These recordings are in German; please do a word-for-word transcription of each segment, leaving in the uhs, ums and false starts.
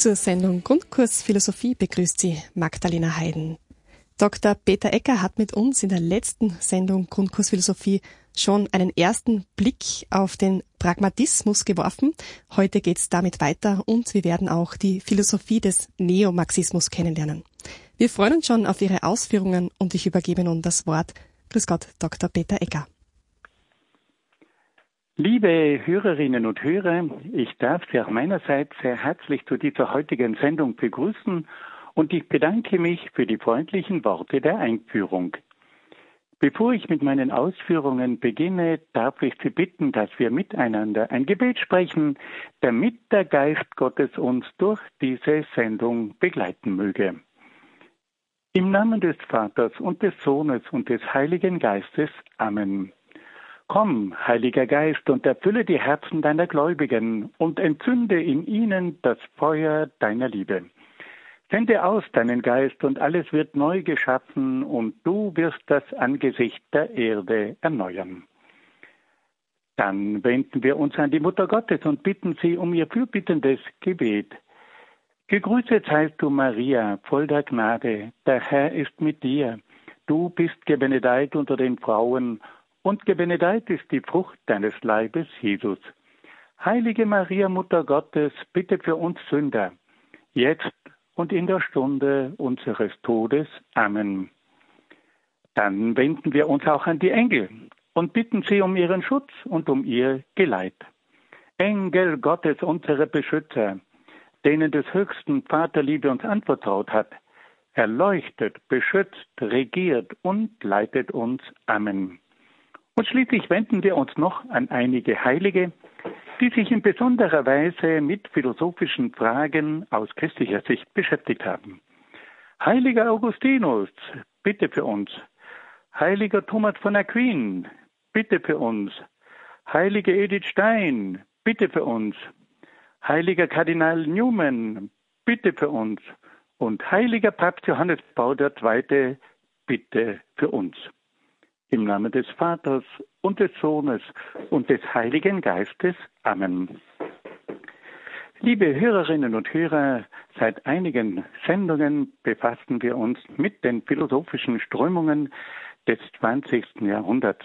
Zur Sendung Grundkurs Philosophie begrüßt Sie Magdalena Heiden. Doktor Peter Ecker hat mit uns in der letzten Sendung Grundkurs Philosophie schon einen ersten Blick auf den Pragmatismus geworfen. Heute geht es damit weiter und wir werden auch die Philosophie des Neomarxismus kennenlernen. Wir freuen uns schon auf Ihre Ausführungen und ich übergebe nun das Wort. Grüß Gott, Doktor Peter Ecker. Liebe Hörerinnen und Hörer, ich darf Sie auch meinerseits sehr herzlich zu dieser heutigen Sendung begrüßen und ich bedanke mich für die freundlichen Worte der Einführung. Bevor ich mit meinen Ausführungen beginne, darf ich Sie bitten, dass wir miteinander ein Gebet sprechen, damit der Geist Gottes uns durch diese Sendung begleiten möge. Im Namen des Vaters und des Sohnes und des Heiligen Geistes. Amen. Komm, Heiliger Geist, und erfülle die Herzen deiner Gläubigen und entzünde in ihnen das Feuer deiner Liebe. Sende aus deinen Geist, und alles wird neu geschaffen, und du wirst das Angesicht der Erde erneuern. Dann wenden wir uns an die Mutter Gottes und bitten sie um ihr fürbittendes Gebet. Gegrüßet seist du, Maria, voll der Gnade, der Herr ist mit dir. Du bist gebenedeit unter den Frauen, und gebenedeit ist die Frucht deines Leibes, Jesus. Heilige Maria, Mutter Gottes, bitte für uns Sünder, jetzt und in der Stunde unseres Todes. Amen. Dann wenden wir uns auch an die Engel und bitten sie um ihren Schutz und um ihr Geleit. Engel Gottes, unsere Beschützer, denen des höchsten Vaterliebe uns anvertraut hat, erleuchtet, beschützt, regiert und leitet uns. Amen. Und schließlich wenden wir uns noch an einige Heilige, die sich in besonderer Weise mit philosophischen Fragen aus christlicher Sicht beschäftigt haben. Heiliger Augustinus, bitte für uns. Heiliger Thomas von Aquin, bitte für uns. Heilige Edith Stein, bitte für uns. Heiliger Kardinal Newman, bitte für uns. Und heiliger Papst Johannes Paul der Zweite, bitte für uns. Im Namen des Vaters und des Sohnes und des Heiligen Geistes. Amen. Liebe Hörerinnen und Hörer, seit einigen Sendungen befassen wir uns mit den philosophischen Strömungen des zwanzigsten Jahrhunderts.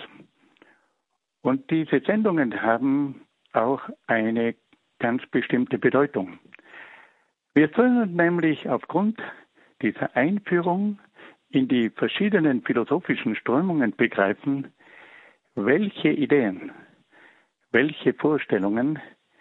Und diese Sendungen haben auch eine ganz bestimmte Bedeutung. Wir sollen nämlich aufgrund dieser Einführung in die verschiedenen philosophischen Strömungen begreifen, welche Ideen, welche Vorstellungen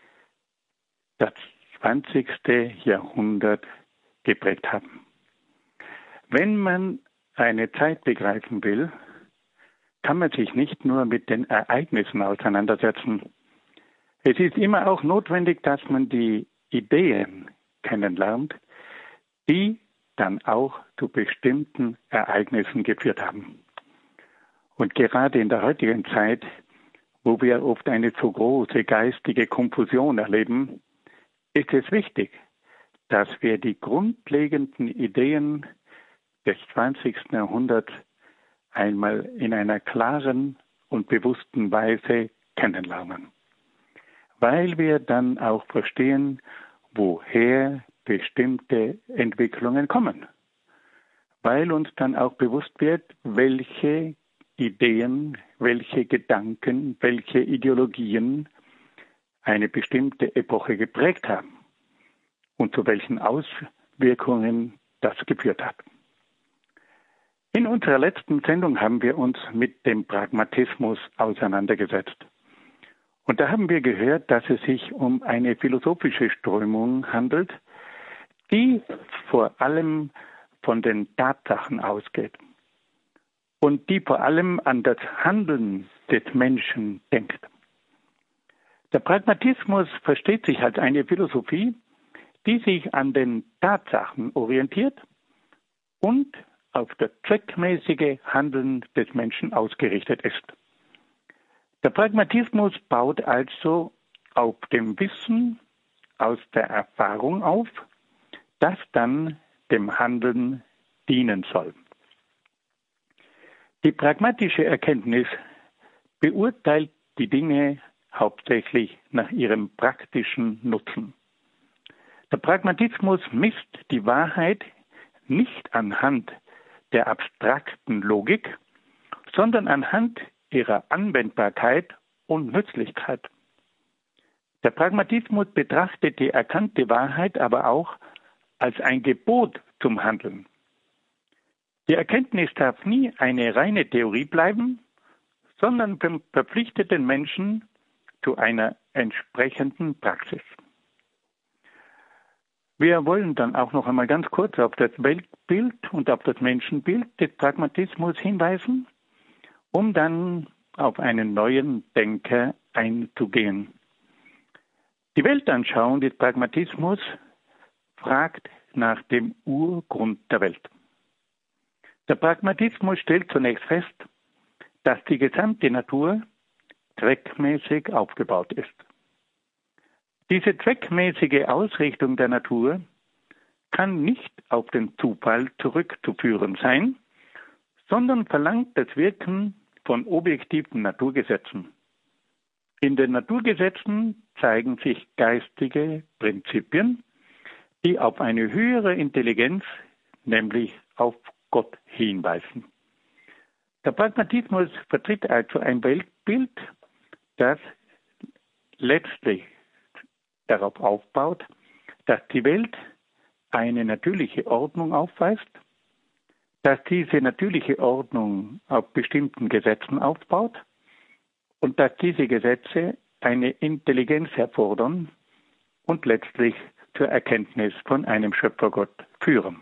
das zwanzigste Jahrhundert geprägt haben. Wenn man eine Zeit begreifen will, kann man sich nicht nur mit den Ereignissen auseinandersetzen. Es ist immer auch notwendig, dass man die Ideen kennenlernt, die dann auch zu bestimmten Ereignissen geführt haben. Und gerade in der heutigen Zeit, wo wir oft eine so große geistige Konfusion erleben, ist es wichtig, dass wir die grundlegenden Ideen des zwanzigsten Jahrhunderts einmal in einer klaren und bewussten Weise kennenlernen. Weil wir dann auch verstehen, woher bestimmte Entwicklungen kommen, weil uns dann auch bewusst wird, welche Ideen, welche Gedanken, welche Ideologien eine bestimmte Epoche geprägt haben und zu welchen Auswirkungen das geführt hat. In unserer letzten Sendung haben wir uns mit dem Pragmatismus auseinandergesetzt. Und da haben wir gehört, dass es sich um eine philosophische Strömung handelt, die vor allem von den Tatsachen ausgeht und die vor allem an das Handeln des Menschen denkt. Der Pragmatismus versteht sich als eine Philosophie, die sich an den Tatsachen orientiert und auf das zweckmäßige Handeln des Menschen ausgerichtet ist. Der Pragmatismus baut also auf dem Wissen aus der Erfahrung auf, das dann dem Handeln dienen soll. Die pragmatische Erkenntnis beurteilt die Dinge hauptsächlich nach ihrem praktischen Nutzen. Der Pragmatismus misst die Wahrheit nicht anhand der abstrakten Logik, sondern anhand ihrer Anwendbarkeit und Nützlichkeit. Der Pragmatismus betrachtet die erkannte Wahrheit aber auch als ein Gebot zum Handeln. Die Erkenntnis darf nie eine reine Theorie bleiben, sondern verpflichtet den Menschen zu einer entsprechenden Praxis. Wir wollen dann auch noch einmal ganz kurz auf das Weltbild und auf das Menschenbild des Pragmatismus hinweisen, um dann auf einen neuen Denker einzugehen. Die Weltanschauung des Pragmatismus fragt nach dem Urgrund der Welt. Der Pragmatismus stellt zunächst fest, dass die gesamte Natur zweckmäßig aufgebaut ist. Diese zweckmäßige Ausrichtung der Natur kann nicht auf den Zufall zurückzuführen sein, sondern verlangt das Wirken von objektiven Naturgesetzen. In den Naturgesetzen zeigen sich geistige Prinzipien, die auf eine höhere Intelligenz, nämlich auf Gott, hinweisen. Der Pragmatismus vertritt also ein Weltbild, das letztlich darauf aufbaut, dass die Welt eine natürliche Ordnung aufweist, dass diese natürliche Ordnung auf bestimmten Gesetzen aufbaut und dass diese Gesetze eine Intelligenz erfordern und letztlich zur Erkenntnis von einem Schöpfergott führen.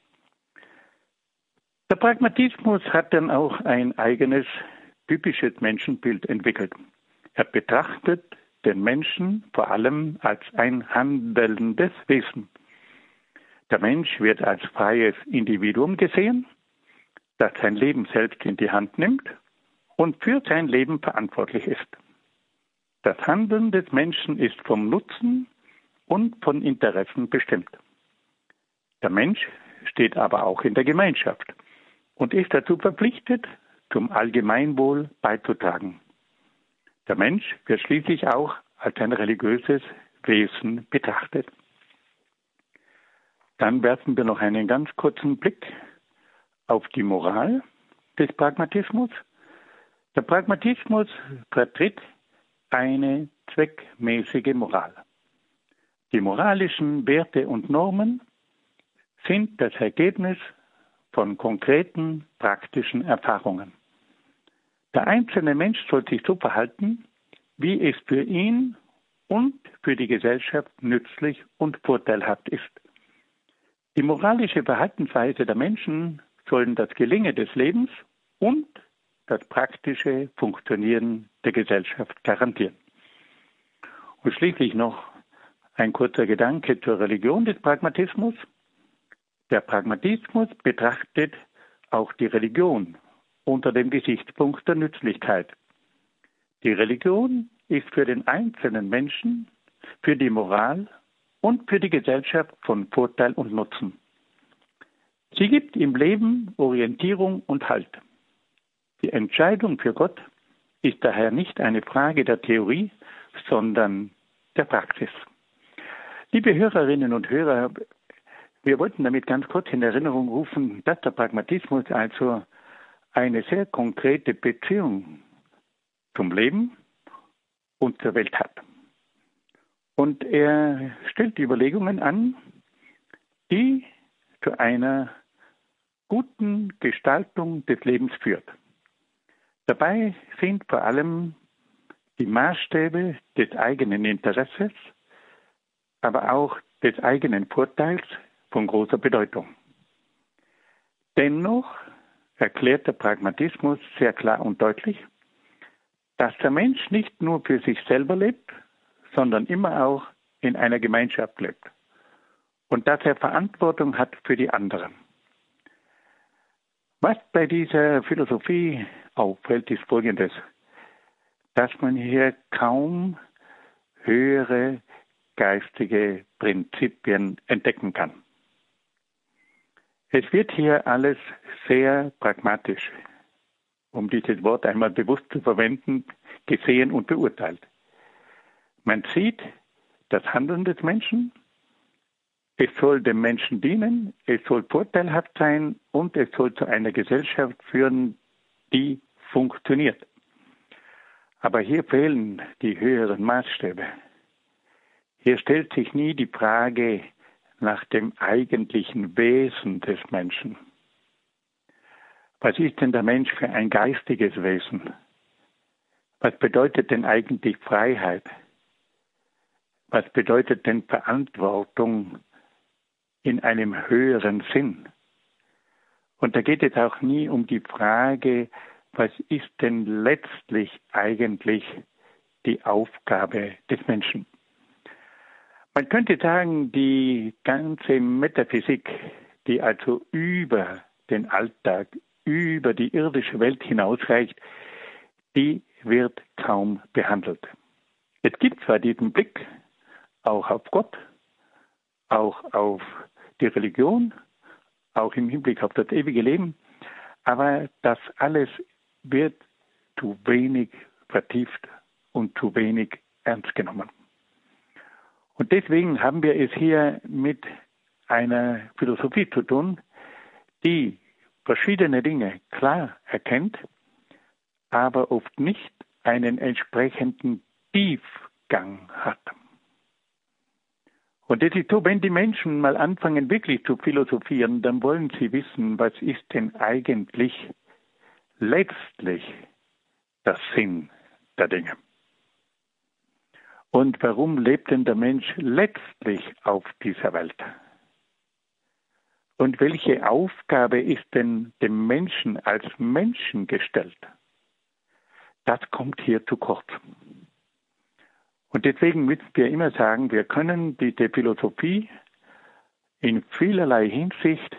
Der Pragmatismus hat dann auch ein eigenes, typisches Menschenbild entwickelt. Er betrachtet den Menschen vor allem als ein handelndes Wesen. Der Mensch wird als freies Individuum gesehen, das sein Leben selbst in die Hand nimmt und für sein Leben verantwortlich ist. Das Handeln des Menschen ist vom Nutzen und von Interessen bestimmt. Der Mensch steht aber auch in der Gemeinschaft und ist dazu verpflichtet, zum Allgemeinwohl beizutragen. Der Mensch wird schließlich auch als ein religiöses Wesen betrachtet. Dann werfen wir noch einen ganz kurzen Blick auf die Moral des Pragmatismus. Der Pragmatismus vertritt eine zweckmäßige Moral. Die moralischen Werte und Normen sind das Ergebnis von konkreten, praktischen Erfahrungen. Der einzelne Mensch soll sich so verhalten, wie es für ihn und für die Gesellschaft nützlich und vorteilhaft ist. Die moralische Verhaltensweise der Menschen sollen das Gelingen des Lebens und das praktische Funktionieren der Gesellschaft garantieren. Und schließlich noch ein kurzer Gedanke zur Religion des Pragmatismus. Der Pragmatismus betrachtet auch die Religion unter dem Gesichtspunkt der Nützlichkeit. Die Religion ist für den einzelnen Menschen, für die Moral und für die Gesellschaft von Vorteil und Nutzen. Sie gibt im Leben Orientierung und Halt. Die Entscheidung für Gott ist daher nicht eine Frage der Theorie, sondern der Praxis. Liebe Hörerinnen und Hörer, wir wollten damit ganz kurz in Erinnerung rufen, dass der Pragmatismus also eine sehr konkrete Beziehung zum Leben und zur Welt hat. Und er stellt Überlegungen an, die zu einer guten Gestaltung des Lebens führt. Dabei sind vor allem die Maßstäbe des eigenen Interesses, aber auch des eigenen Vorteils von großer Bedeutung. Dennoch erklärt der Pragmatismus sehr klar und deutlich, dass der Mensch nicht nur für sich selber lebt, sondern immer auch in einer Gemeinschaft lebt und dass er Verantwortung hat für die anderen. Was bei dieser Philosophie auffällt, ist Folgendes, dass man hier kaum höhere geistige Prinzipien entdecken kann. Es wird hier alles sehr pragmatisch, um dieses Wort einmal bewusst zu verwenden, gesehen und beurteilt. Man sieht das Handeln des Menschen, Es soll dem Menschen dienen, es soll vorteilhaft sein und es soll zu einer Gesellschaft führen, die funktioniert. Aber hier fehlen die höheren Maßstäbe. Hier stellt sich nie die Frage nach dem eigentlichen Wesen des Menschen. Was ist denn der Mensch für ein geistiges Wesen? Was bedeutet denn eigentlich Freiheit? Was bedeutet denn Verantwortung in einem höheren Sinn? Und da geht es auch nie um die Frage, was ist denn letztlich eigentlich die Aufgabe des Menschen? Man könnte sagen, die ganze Metaphysik, die also über den Alltag, über die irdische Welt hinausreicht, die wird kaum behandelt. Es gibt zwar diesen Blick auch auf Gott, auch auf die Religion, auch im Hinblick auf das ewige Leben, aber das alles wird zu wenig vertieft und zu wenig ernst genommen. Und deswegen haben wir es hier mit einer Philosophie zu tun, die verschiedene Dinge klar erkennt, aber oft nicht einen entsprechenden Tiefgang hat. Und das ist so, wenn die Menschen mal anfangen wirklich zu philosophieren, dann wollen sie wissen, was ist denn eigentlich letztlich der Sinn der Dinge. Und warum lebt denn der Mensch letztlich auf dieser Welt? Und welche Aufgabe ist denn dem Menschen als Menschen gestellt? Das kommt hier zu kurz. Und deswegen müssen wir immer sagen, wir können diese Philosophie in vielerlei Hinsicht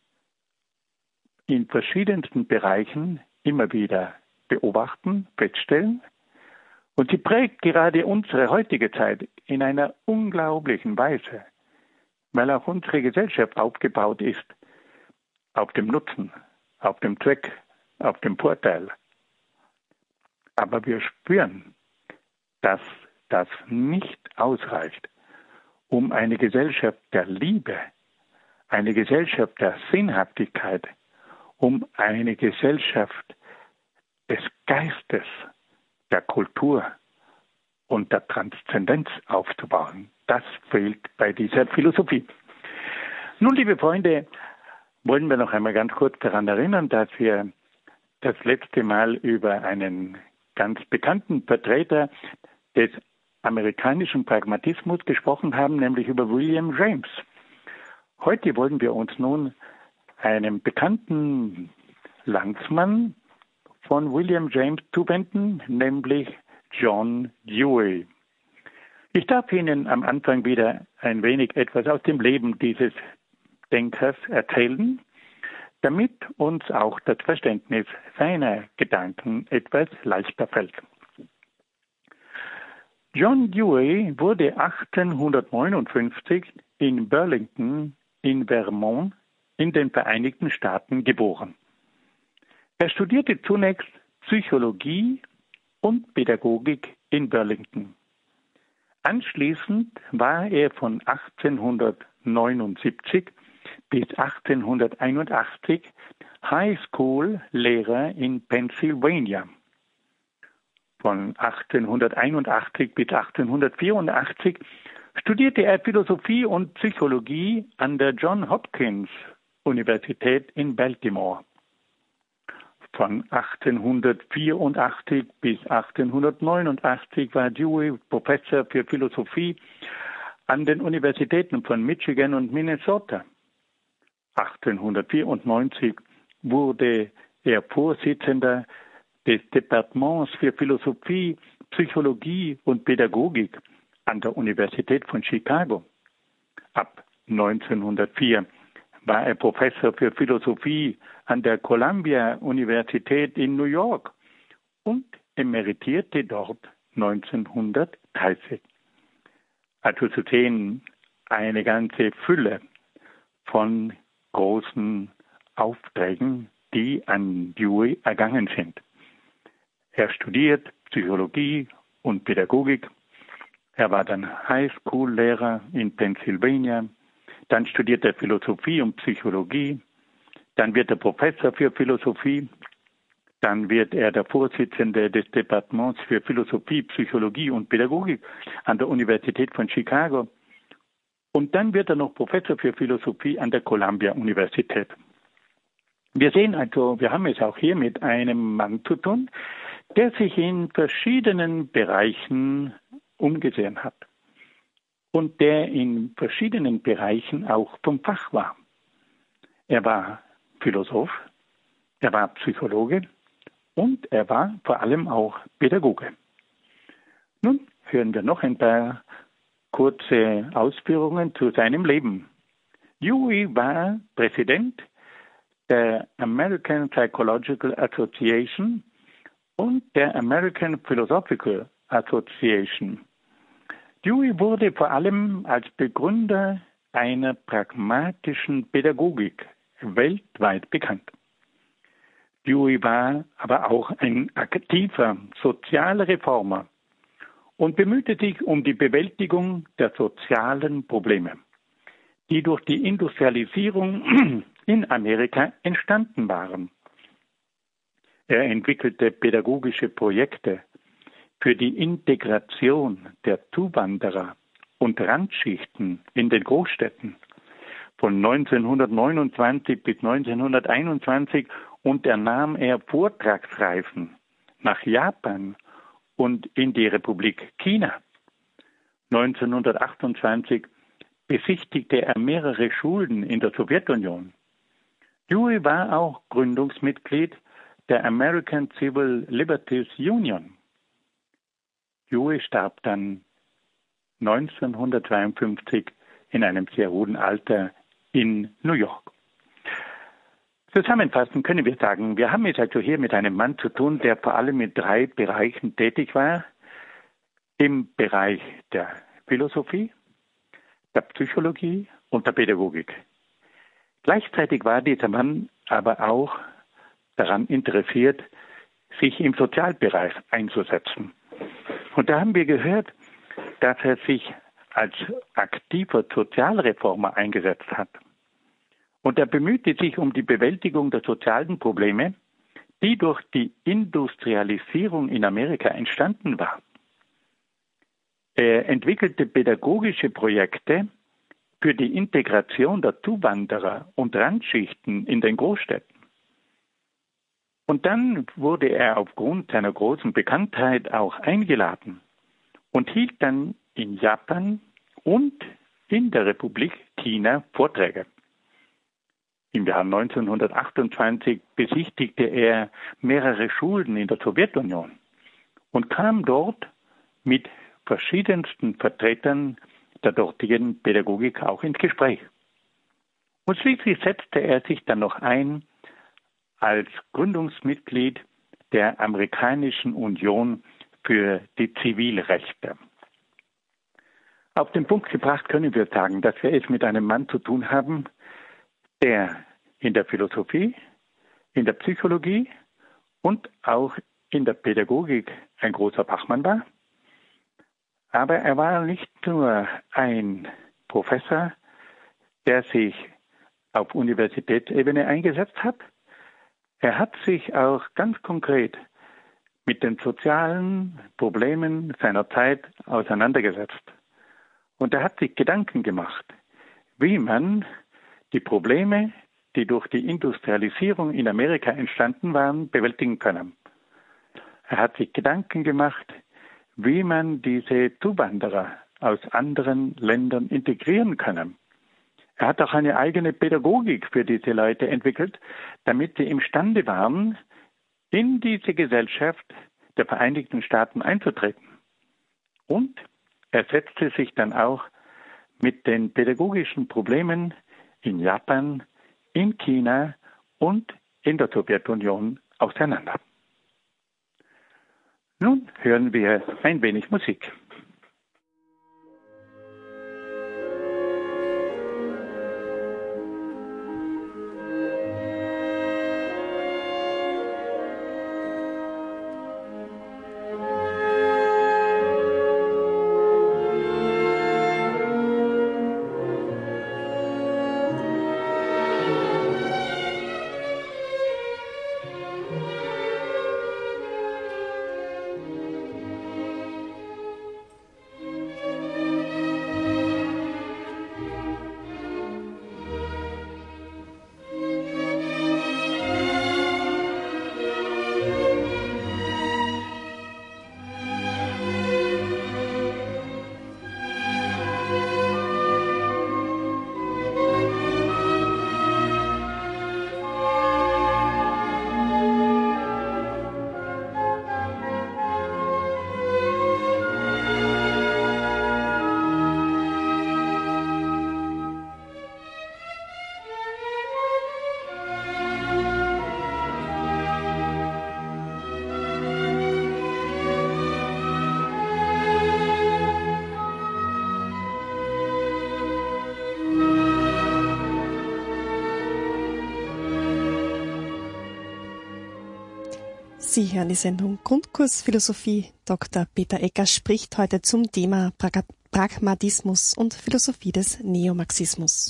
in verschiedensten Bereichen immer wieder beobachten, feststellen. Und sie prägt gerade unsere heutige Zeit in einer unglaublichen Weise, weil auch unsere Gesellschaft aufgebaut ist auf dem Nutzen, auf dem Zweck, auf dem Vorteil. Aber wir spüren, dass das nicht ausreicht, um eine Gesellschaft der Liebe, eine Gesellschaft der Sinnhaftigkeit, um eine Gesellschaft des Geistes, der Kultur und der Transzendenz aufzubauen. Das fehlt bei dieser Philosophie. Nun, liebe Freunde, wollen wir noch einmal ganz kurz daran erinnern, dass wir das letzte Mal über einen ganz bekannten Vertreter des amerikanischen Pragmatismus gesprochen haben, nämlich über William James. Heute wollen wir uns nun einem bekannten Landsmann von William James zuwenden, nämlich John Dewey. Ich darf Ihnen am Anfang wieder ein wenig etwas aus dem Leben dieses Denkers erzählen, damit uns auch das Verständnis seiner Gedanken etwas leichter fällt. John Dewey wurde achtzehnhundertneunundfünfzig in Burlington in Vermont in den Vereinigten Staaten geboren. Er studierte zunächst Psychologie und Pädagogik in Burlington. Anschließend war er von achtzehnhundertneunundsiebzig bis achtzehnhunderteinundachtzig Highschool-Lehrer in Pennsylvania. Von achtzehnhunderteinundachtzig bis achtzehnhundertvierundachtzig studierte er Philosophie und Psychologie an der Johns Hopkins Universität in Baltimore. Von achtzehnhundertvierundachtzig bis achtzehnhundertneunundachtzig war Dewey Professor für Philosophie an den Universitäten von Michigan und Minnesota. achtzehnhundertvierundneunzig wurde er Vorsitzender des Departements für Philosophie, Psychologie und Pädagogik an der Universität von Chicago. Ab neunzehnhundertvier war er Professor für Philosophie an der Columbia-Universität in New York und emeritierte dort neunzehnhundertdreißig. Also zu sehen, eine ganze Fülle von großen Aufträgen, die an Dewey ergangen sind. Er studiert Psychologie und Pädagogik. Er war dann Highschool-Lehrer in Pennsylvania. Dann studiert er Philosophie und Psychologie. Dann wird er Professor für Philosophie. Dann wird er der Vorsitzende des Departements für Philosophie, Psychologie und Pädagogik an der Universität von Chicago. Und dann wird er noch Professor für Philosophie an der Columbia-Universität. Wir sehen also, wir haben es auch hier mit einem Mann zu tun, der sich in verschiedenen Bereichen umgesehen hat und der in verschiedenen Bereichen auch vom Fach war. Er war Philosoph, er war Psychologe und er war vor allem auch Pädagoge. Nun hören wir noch ein paar kurze Ausführungen zu seinem Leben. Dewey war Präsident der American Psychological Association und der American Philosophical Association. Dewey wurde vor allem als Begründer einer pragmatischen Pädagogik weltweit bekannt. Dewey war aber auch ein aktiver sozialer Reformer und bemühte sich um die Bewältigung der sozialen Probleme, die durch die Industrialisierung in Amerika entstanden waren. Er entwickelte pädagogische Projekte für die Integration der Zuwanderer und Randschichten in den Großstädten von neunzehnhundertneunundzwanzig bis neunzehnhunderteinundzwanzig unternahm er Vortragsreisen nach Japan und in die Republik China. neunzehnhundertachtundzwanzig besichtigte er mehrere Schulen in der Sowjetunion. Dewey war auch Gründungsmitglied der American Civil Liberties Union. Dewey starb dann neunzehnhundertzweiundfünfzig in einem sehr hohen Alter in New York. Zusammenfassend können wir sagen, wir haben es also hier mit einem Mann zu tun, der vor allem in drei Bereichen tätig war. Im Bereich der Philosophie, der Psychologie und der Pädagogik. Gleichzeitig war dieser Mann aber auch daran interessiert, sich im Sozialbereich einzusetzen. Und da haben wir gehört, dass er sich als aktiver Sozialreformer eingesetzt hat. Und er bemühte sich um die Bewältigung der sozialen Probleme, die durch die Industrialisierung in Amerika entstanden war. Er entwickelte pädagogische Projekte für die Integration der Zuwanderer und Randschichten in den Großstädten. Und dann wurde er aufgrund seiner großen Bekanntheit auch eingeladen und hielt dann in Japan und in der Republik China Vorträge. Im Jahr neunzehnhundertachtundzwanzig besichtigte er mehrere Schulen in der Sowjetunion und kam dort mit verschiedensten Vertretern der dortigen Pädagogik auch ins Gespräch. Und schließlich setzte er sich dann noch ein als Gründungsmitglied der Amerikanischen Union für die Zivilrechte. Auf den Punkt gebracht können wir sagen, dass wir es mit einem Mann zu tun haben, der in der Philosophie, in der Psychologie und auch in der Pädagogik ein großer Fachmann war. Aber er war nicht nur ein Professor, der sich auf Universitätsebene eingesetzt hat. Er hat sich auch ganz konkret mit den sozialen Problemen seiner Zeit auseinandergesetzt. Und er hat sich Gedanken gemacht, wie man die Probleme, die durch die Industrialisierung in Amerika entstanden waren, bewältigen können. Er hat sich Gedanken gemacht, wie man diese Zuwanderer aus anderen Ländern integrieren kann. Er hat auch eine eigene Pädagogik für diese Leute entwickelt, damit sie imstande waren, in diese Gesellschaft der Vereinigten Staaten einzutreten. Und er setzte sich dann auch mit den pädagogischen Problemen in Japan, in China und in der Sowjetunion auseinander. Nun hören wir ein wenig Musik. Sie hören die Sendung Grundkurs Philosophie. Doktor Peter Ecker spricht heute zum Thema Prag- Pragmatismus und Philosophie des Neomarxismus.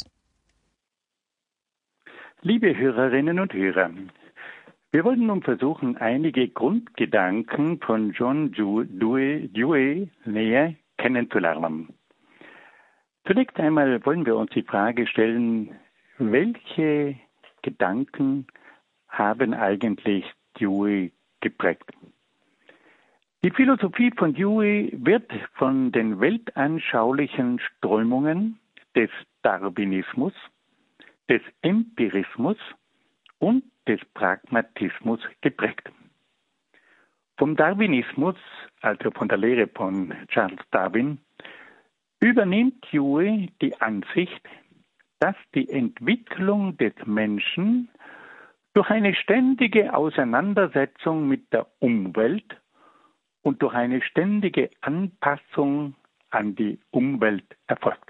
Liebe Hörerinnen und Hörer, wir wollen nun versuchen, einige Grundgedanken von John Dewey, Dewey näher kennenzulernen. Zunächst einmal wollen wir uns die Frage stellen, welche Gedanken haben eigentlich Dewey geprägt? Die Philosophie von Dewey wird von den weltanschaulichen Strömungen des Darwinismus, des Empirismus und des Pragmatismus geprägt. Vom Darwinismus, also von der Lehre von Charles Darwin, übernimmt Dewey die Ansicht, dass die Entwicklung des Menschen durch eine ständige Auseinandersetzung mit der Umwelt und durch eine ständige Anpassung an die Umwelt erfolgt.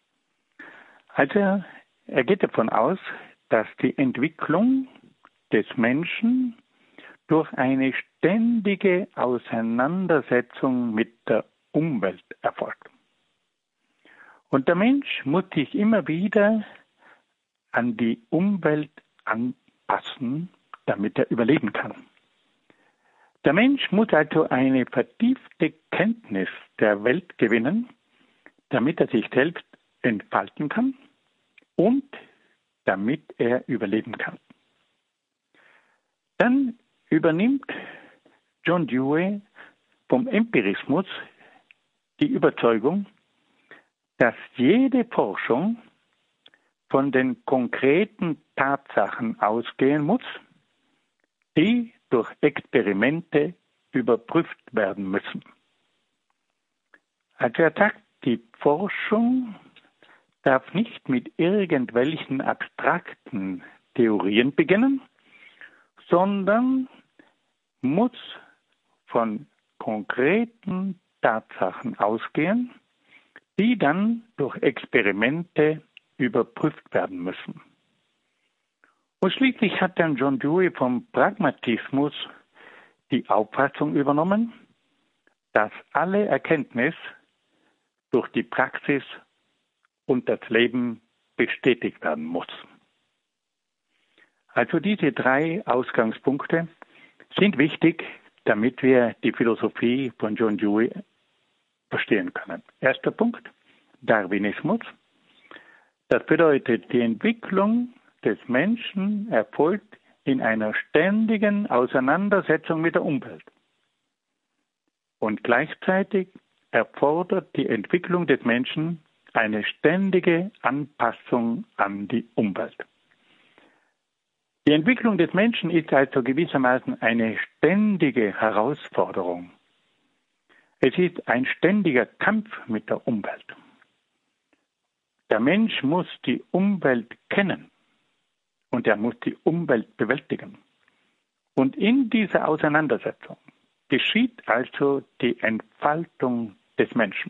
Also er geht davon aus, dass die Entwicklung des Menschen durch eine ständige Auseinandersetzung mit der Umwelt erfolgt. Und der Mensch muss sich immer wieder an die Umwelt anpassen, damit er überleben kann. Der Mensch muss also eine vertiefte Kenntnis der Welt gewinnen, damit er sich selbst entfalten kann und damit er überleben kann. Dann übernimmt John Dewey vom Empirismus die Überzeugung, dass jede Forschung von den konkreten Tatsachen ausgehen muss, die durch Experimente überprüft werden müssen. Also er sagt, die Forschung darf nicht mit irgendwelchen abstrakten Theorien beginnen, sondern muss von konkreten Tatsachen ausgehen, die dann durch Experimente überprüft werden müssen. Und schließlich hat dann John Dewey vom Pragmatismus die Auffassung übernommen, dass alle Erkenntnis durch die Praxis und das Leben bestätigt werden muss. Also diese drei Ausgangspunkte sind wichtig, damit wir die Philosophie von John Dewey verstehen können. Erster Punkt, Darwinismus. Das bedeutet, die Entwicklung des Menschen erfolgt in einer ständigen Auseinandersetzung mit der Umwelt. Und gleichzeitig erfordert die Entwicklung des Menschen eine ständige Anpassung an die Umwelt. Die Entwicklung des Menschen ist also gewissermaßen eine ständige Herausforderung. Es ist ein ständiger Kampf mit der Umwelt. Der Mensch muss die Umwelt kennen und er muss die Umwelt bewältigen. Und in dieser Auseinandersetzung geschieht also die Entfaltung des Menschen.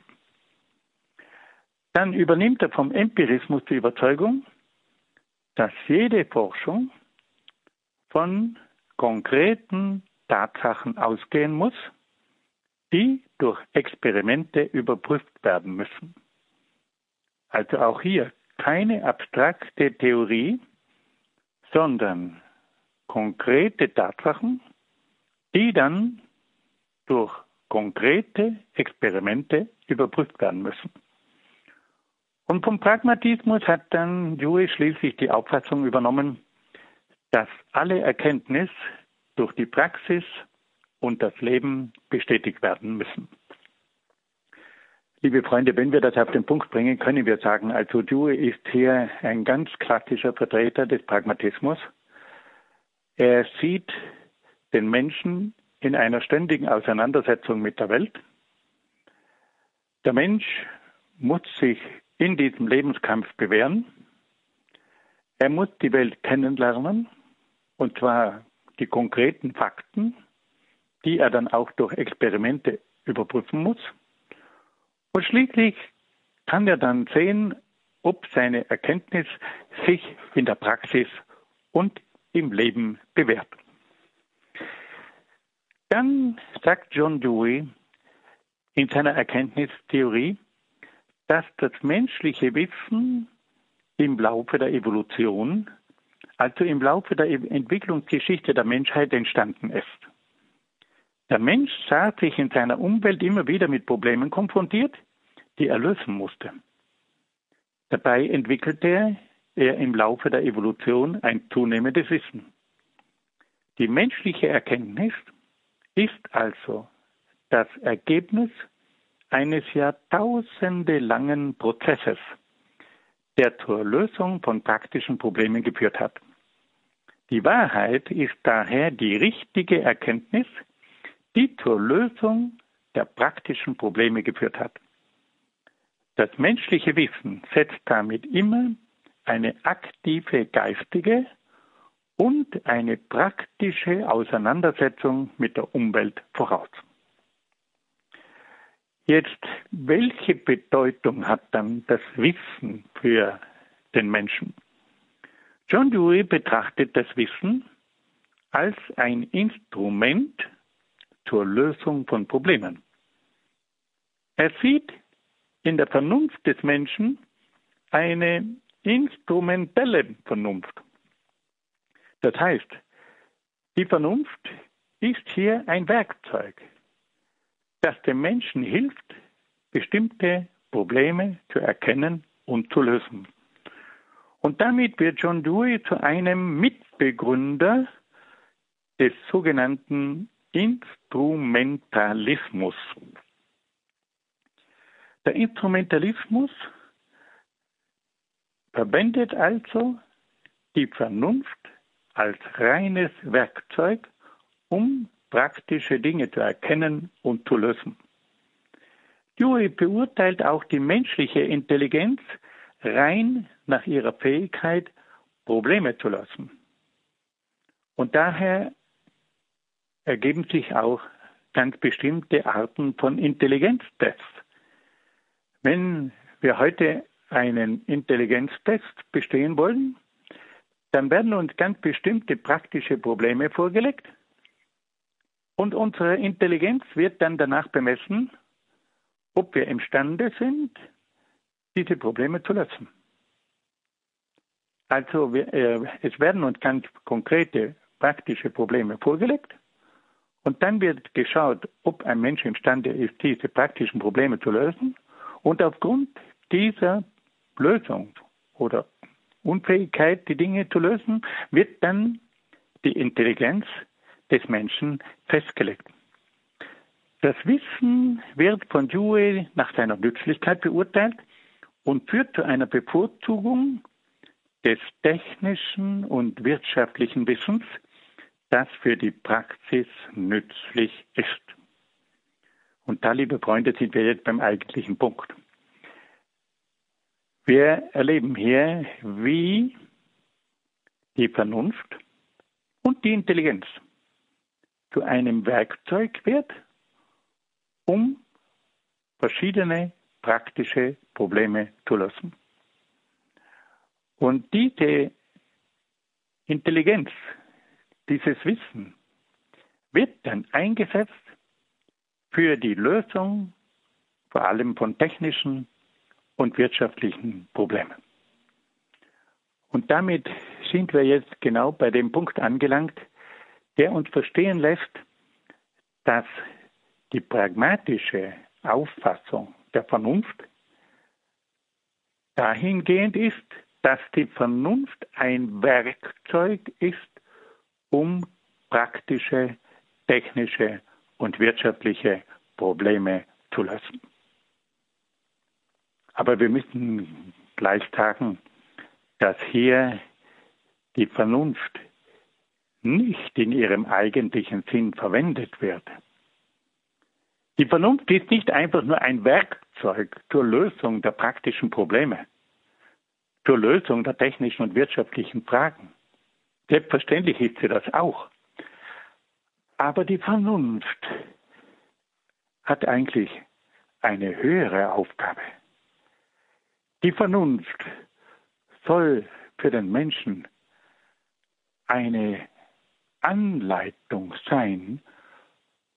Dann übernimmt er vom Empirismus die Überzeugung, dass jede Forschung von konkreten Tatsachen ausgehen muss, die durch Experimente überprüft werden müssen. Also auch hier keine abstrakte Theorie, sondern konkrete Tatsachen, die dann durch konkrete Experimente überprüft werden müssen. Und vom Pragmatismus hat dann Dewey schließlich die Auffassung übernommen, dass alle Erkenntnis durch die Praxis und das Leben bestätigt werden müssen. Liebe Freunde, wenn wir das auf den Punkt bringen, können wir sagen, also Dewey ist hier ein ganz klassischer Vertreter des Pragmatismus. Er sieht den Menschen in einer ständigen Auseinandersetzung mit der Welt. Der Mensch muss sich in diesem Lebenskampf bewähren. Er muss die Welt kennenlernen, und zwar die konkreten Fakten, die er dann auch durch Experimente überprüfen muss. Und schließlich kann er dann sehen, ob seine Erkenntnis sich in der Praxis und im Leben bewährt. dann sagt John Dewey in seiner Erkenntnistheorie, dass das menschliche Wissen im Laufe der Evolution, also im Laufe der Entwicklungsgeschichte der Menschheit entstanden ist. Der Mensch sah sich in seiner Umwelt immer wieder mit Problemen konfrontiert, die er lösen musste. Dabei entwickelte er im Laufe der Evolution ein zunehmendes Wissen. Die menschliche Erkenntnis ist also das Ergebnis eines jahrtausendelangen Prozesses, der zur Lösung von praktischen Problemen geführt hat. Die Wahrheit ist daher die richtige Erkenntnis, die zur Lösung der praktischen Probleme geführt hat. Das menschliche Wissen setzt damit immer eine aktive geistige und eine praktische Auseinandersetzung mit der Umwelt voraus. Jetzt, welche Bedeutung hat dann das Wissen für den Menschen? John Dewey betrachtet das Wissen als ein Instrument zur Lösung von Problemen. Er sieht in der Vernunft des Menschen eine instrumentelle Vernunft. Das heißt, die Vernunft ist hier ein Werkzeug, das dem Menschen hilft, bestimmte Probleme zu erkennen und zu lösen. Und damit wird John Dewey zu einem Mitbegründer des sogenannten Instrumentalismus. Der Instrumentalismus verwendet also die Vernunft als reines Werkzeug, um praktische Dinge zu erkennen und zu lösen. Dewey beurteilt auch die menschliche Intelligenz rein nach ihrer Fähigkeit, Probleme zu lösen. Und daher ergeben sich auch ganz bestimmte Arten von Intelligenztests. Wenn wir heute einen Intelligenztest bestehen wollen, dann werden uns ganz bestimmte praktische Probleme vorgelegt und unsere Intelligenz wird dann danach bemessen, ob wir imstande sind, diese Probleme zu lösen. Also wir, äh, es werden uns ganz konkrete praktische Probleme vorgelegt und dann wird geschaut, ob ein Mensch imstande ist, diese praktischen Probleme zu lösen, und aufgrund dieser Lösung oder Unfähigkeit, die Dinge zu lösen, wird dann die Intelligenz des Menschen festgelegt. Das Wissen wird von Dewey nach seiner Nützlichkeit beurteilt und führt zu einer Bevorzugung des technischen und wirtschaftlichen Wissens, das für die Praxis nützlich ist. Und da, liebe Freunde, sind wir jetzt beim eigentlichen Punkt. Wir erleben hier, wie die Vernunft und die Intelligenz zu einem Werkzeug wird, um verschiedene praktische Probleme zu lösen. Und diese Intelligenz, dieses Wissen wird dann eingesetzt für die Lösung vor allem von technischen und wirtschaftlichen Problemen. Und damit sind wir jetzt genau bei dem Punkt angelangt, der uns verstehen lässt, dass die pragmatische Auffassung der Vernunft dahingehend ist, dass die Vernunft ein Werkzeug ist, um praktische, technische und wirtschaftliche Probleme zu lösen. Aber wir müssen gleich sagen, dass hier die Vernunft nicht in ihrem eigentlichen Sinn verwendet wird. Die Vernunft ist nicht einfach nur ein Werkzeug zur Lösung der praktischen Probleme, zur Lösung der technischen und wirtschaftlichen Fragen. Selbstverständlich ist sie das auch. Aber die Vernunft hat eigentlich eine höhere Aufgabe. Die Vernunft soll für den Menschen eine Anleitung sein,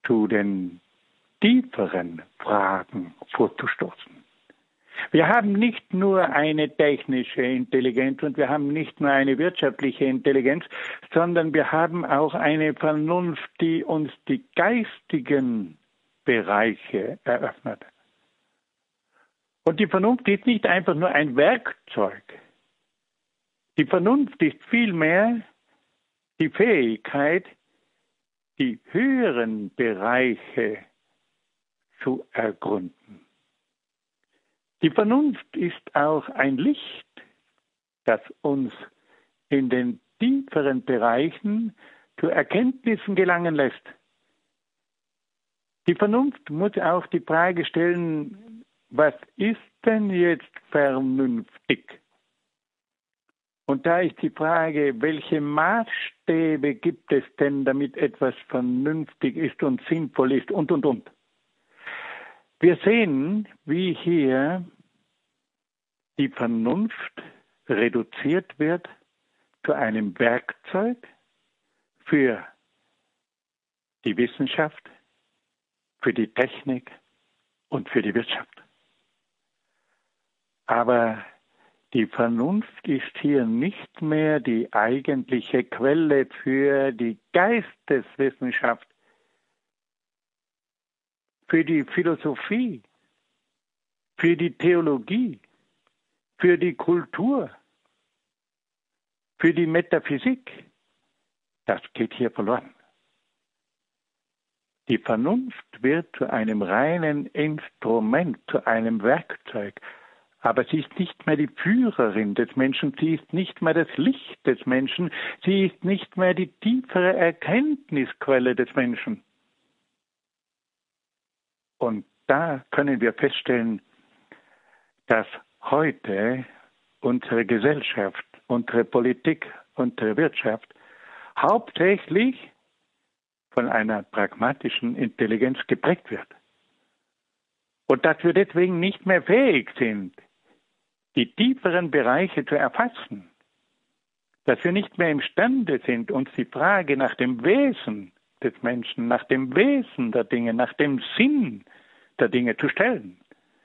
zu den tieferen Fragen vorzustoßen. Wir haben nicht nur eine technische Intelligenz und wir haben nicht nur eine wirtschaftliche Intelligenz, sondern wir haben auch eine Vernunft, die uns die geistigen Bereiche eröffnet. Und die Vernunft ist nicht einfach nur ein Werkzeug. Die Vernunft ist vielmehr die Fähigkeit, die höheren Bereiche zu ergründen. Die Vernunft ist auch ein Licht, das uns in den tieferen Bereichen zu Erkenntnissen gelangen lässt. Die Vernunft muss auch die Frage stellen, was ist denn jetzt vernünftig? Und da ist die Frage, welche Maßstäbe gibt es denn, damit etwas vernünftig ist und sinnvoll ist und, und, und. Wir sehen, wie hier die Vernunft reduziert wird zu einem Werkzeug für die Wissenschaft, für die Technik und für die Wirtschaft. Aber die Vernunft ist hier nicht mehr die eigentliche Quelle für die Geisteswissenschaft, für die Philosophie, für die Theologie, für die Kultur, für die Metaphysik. Das geht hier verloren. Die Vernunft wird zu einem reinen Instrument, zu einem Werkzeug. Aber sie ist nicht mehr die Führerin des Menschen, sie ist nicht mehr das Licht des Menschen, sie ist nicht mehr die tiefere Erkenntnisquelle des Menschen. Und da können wir feststellen, dass heute unsere Gesellschaft, unsere Politik, unsere Wirtschaft hauptsächlich von einer pragmatischen Intelligenz geprägt wird. Und dass wir deswegen nicht mehr fähig sind, die tieferen Bereiche zu erfassen, dass wir nicht mehr imstande sind, uns die Frage nach dem Wesen des Menschen, nach dem Wesen der Dinge, nach dem Sinn der Dinge zu stellen.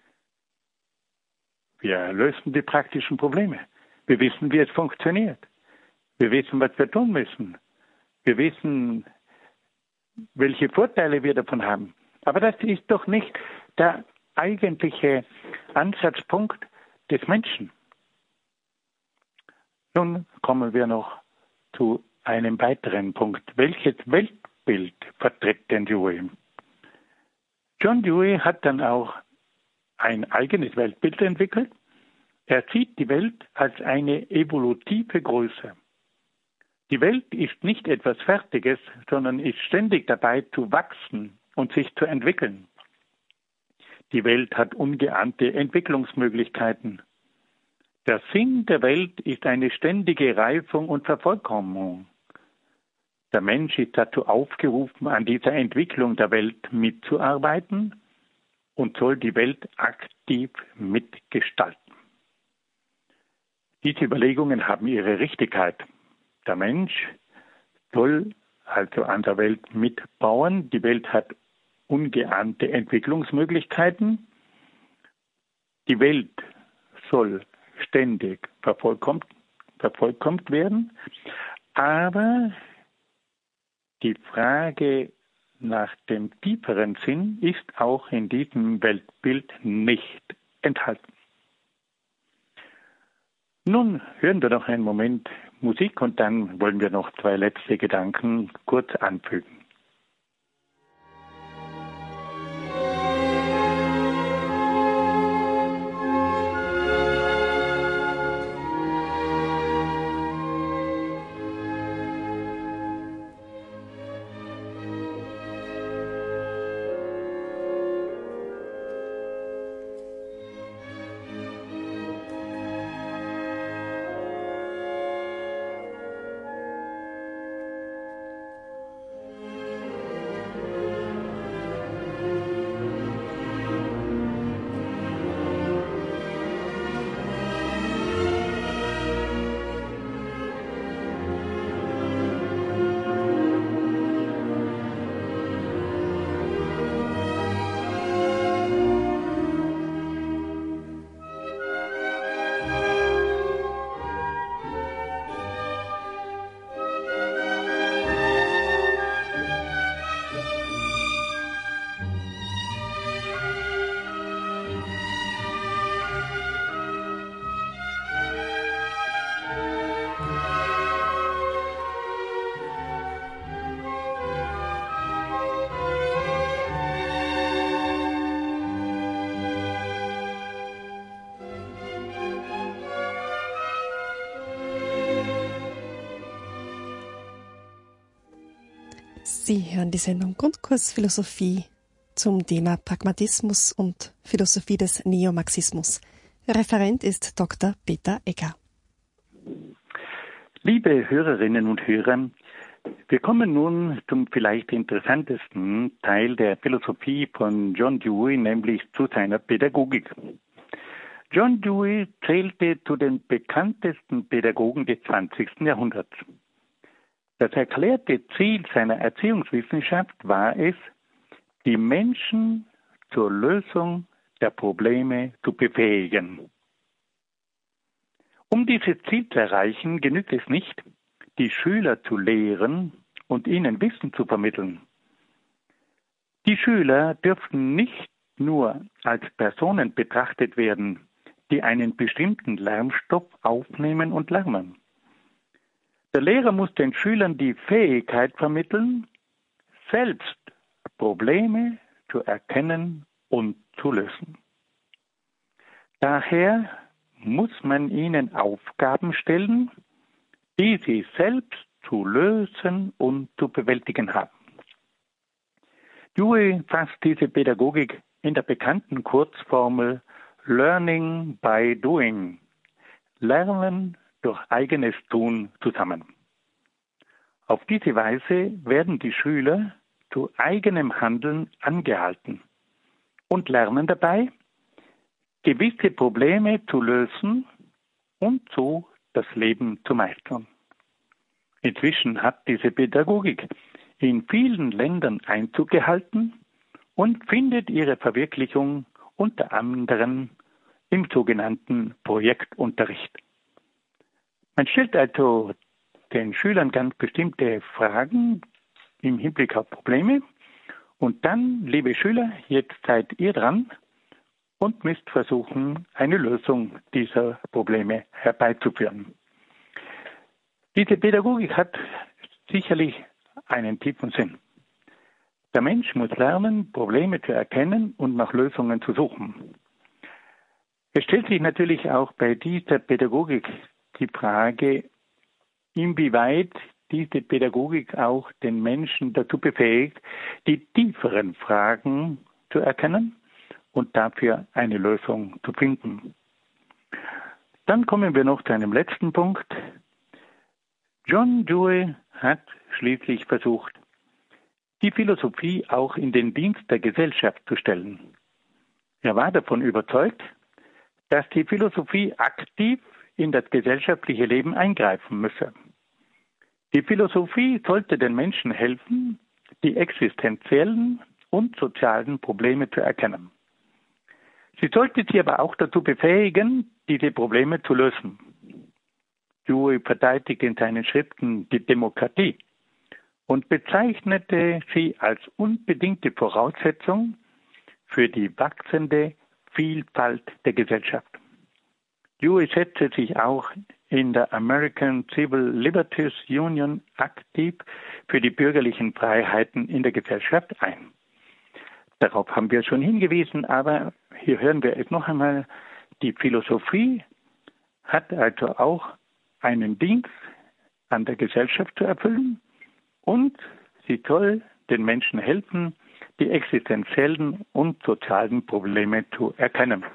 Wir lösen die praktischen Probleme. Wir wissen, wie es funktioniert. Wir wissen, was wir tun müssen. Wir wissen, welche Vorteile wir davon haben. Aber das ist doch nicht der eigentliche Ansatzpunkt des Menschen. Nun kommen wir noch zu einem weiteren Punkt. Welches Weltbild vertritt denn Dewey? John Dewey hat dann auch ein eigenes Weltbild entwickelt. Er sieht die Welt als eine evolutive Größe. Die Welt ist nicht etwas Fertiges, sondern ist ständig dabei zu wachsen und sich zu entwickeln. Die Welt hat ungeahnte Entwicklungsmöglichkeiten. Der Sinn der Welt ist eine ständige Reifung und Vervollkommnung. Der Mensch ist dazu aufgerufen, an dieser Entwicklung der Welt mitzuarbeiten und soll die Welt aktiv mitgestalten. Diese Überlegungen haben ihre Richtigkeit. Der Mensch soll also an der Welt mitbauen. Die Welt hat ungeahnte Entwicklungsmöglichkeiten. Die Welt soll ständig vervollkommt, vervollkommt werden. Aber die Frage nach dem tieferen Sinn ist auch in diesem Weltbild nicht enthalten. Nun hören wir noch einen Moment Musik und dann wollen wir noch zwei letzte Gedanken kurz anfügen. Sie hören die Sendung Grundkurs Philosophie zum Thema Pragmatismus und Philosophie des Neomarxismus. Referent ist Doktor Peter Ecker. Liebe Hörerinnen und Hörer, wir kommen nun zum vielleicht interessantesten Teil der Philosophie von John Dewey, nämlich zu seiner Pädagogik. John Dewey zählte zu den bekanntesten Pädagogen des zwanzigsten Jahrhunderts. Das erklärte Ziel seiner Erziehungswissenschaft war es, die Menschen zur Lösung der Probleme zu befähigen. Um dieses Ziel zu erreichen, genügt es nicht, die Schüler zu lehren und ihnen Wissen zu vermitteln. Die Schüler dürfen nicht nur als Personen betrachtet werden, die einen bestimmten Lernstoff aufnehmen und lernen. Der Lehrer muss den Schülern die Fähigkeit vermitteln, selbst Probleme zu erkennen und zu lösen. Daher muss man ihnen Aufgaben stellen, die sie selbst zu lösen und zu bewältigen haben. Dewey fasst diese Pädagogik in der bekannten Kurzformel Learning by Doing, Lernen durch eigenes Tun zusammen. Auf diese Weise werden die Schüler zu eigenem Handeln angehalten und lernen dabei, gewisse Probleme zu lösen und so das Leben zu meistern. Inzwischen hat diese Pädagogik in vielen Ländern Einzug gehalten und findet ihre Verwirklichung unter anderem im sogenannten Projektunterricht. Man stellt also den Schülern ganz bestimmte Fragen im Hinblick auf Probleme und dann, liebe Schüler, jetzt seid ihr dran und müsst versuchen, eine Lösung dieser Probleme herbeizuführen. Diese Pädagogik hat sicherlich einen tiefen Sinn. Der Mensch muss lernen, Probleme zu erkennen und nach Lösungen zu suchen. Es stellt sich natürlich auch bei dieser Pädagogik die Frage, inwieweit diese Pädagogik auch den Menschen dazu befähigt, die tieferen Fragen zu erkennen und dafür eine Lösung zu finden. Dann kommen wir noch zu einem letzten Punkt. John Dewey hat schließlich versucht, die Philosophie auch in den Dienst der Gesellschaft zu stellen. Er war davon überzeugt, dass die Philosophie aktiv in das gesellschaftliche Leben eingreifen müsse. Die Philosophie sollte den Menschen helfen, die existenziellen und sozialen Probleme zu erkennen. Sie sollte sie aber auch dazu befähigen, diese Probleme zu lösen. Dewey verteidigt in seinen Schriften die Demokratie und bezeichnete sie als unbedingte Voraussetzung für die wachsende Vielfalt der Gesellschaft. Dewey setzte sich auch in der American Civil Liberties Union aktiv für die bürgerlichen Freiheiten in der Gesellschaft ein. Darauf haben wir schon hingewiesen, aber hier hören wir es noch einmal. Die Philosophie hat also auch einen Dienst an der Gesellschaft zu erfüllen und sie soll den Menschen helfen, die existenziellen und sozialen Probleme zu erkennen.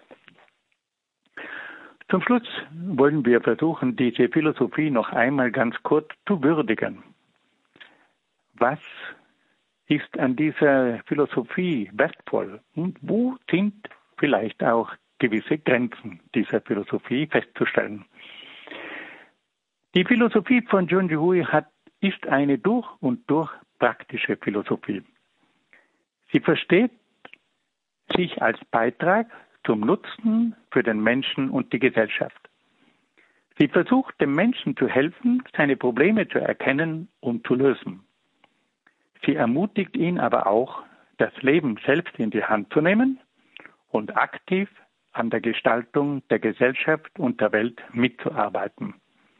Zum Schluss wollen wir versuchen, diese Philosophie noch einmal ganz kurz zu würdigen. Was ist an dieser Philosophie wertvoll und wo sind vielleicht auch gewisse Grenzen dieser Philosophie festzustellen? Die Philosophie von John Dewey hat, ist eine durch und durch praktische Philosophie. Sie versteht sich als Beitrag zum Nutzen für den Menschen und die Gesellschaft. Sie versucht, dem Menschen zu helfen, seine Probleme zu erkennen und zu lösen. Sie ermutigt ihn aber auch, das Leben selbst in die Hand zu nehmen und aktiv an der Gestaltung der Gesellschaft und der Welt mitzuarbeiten.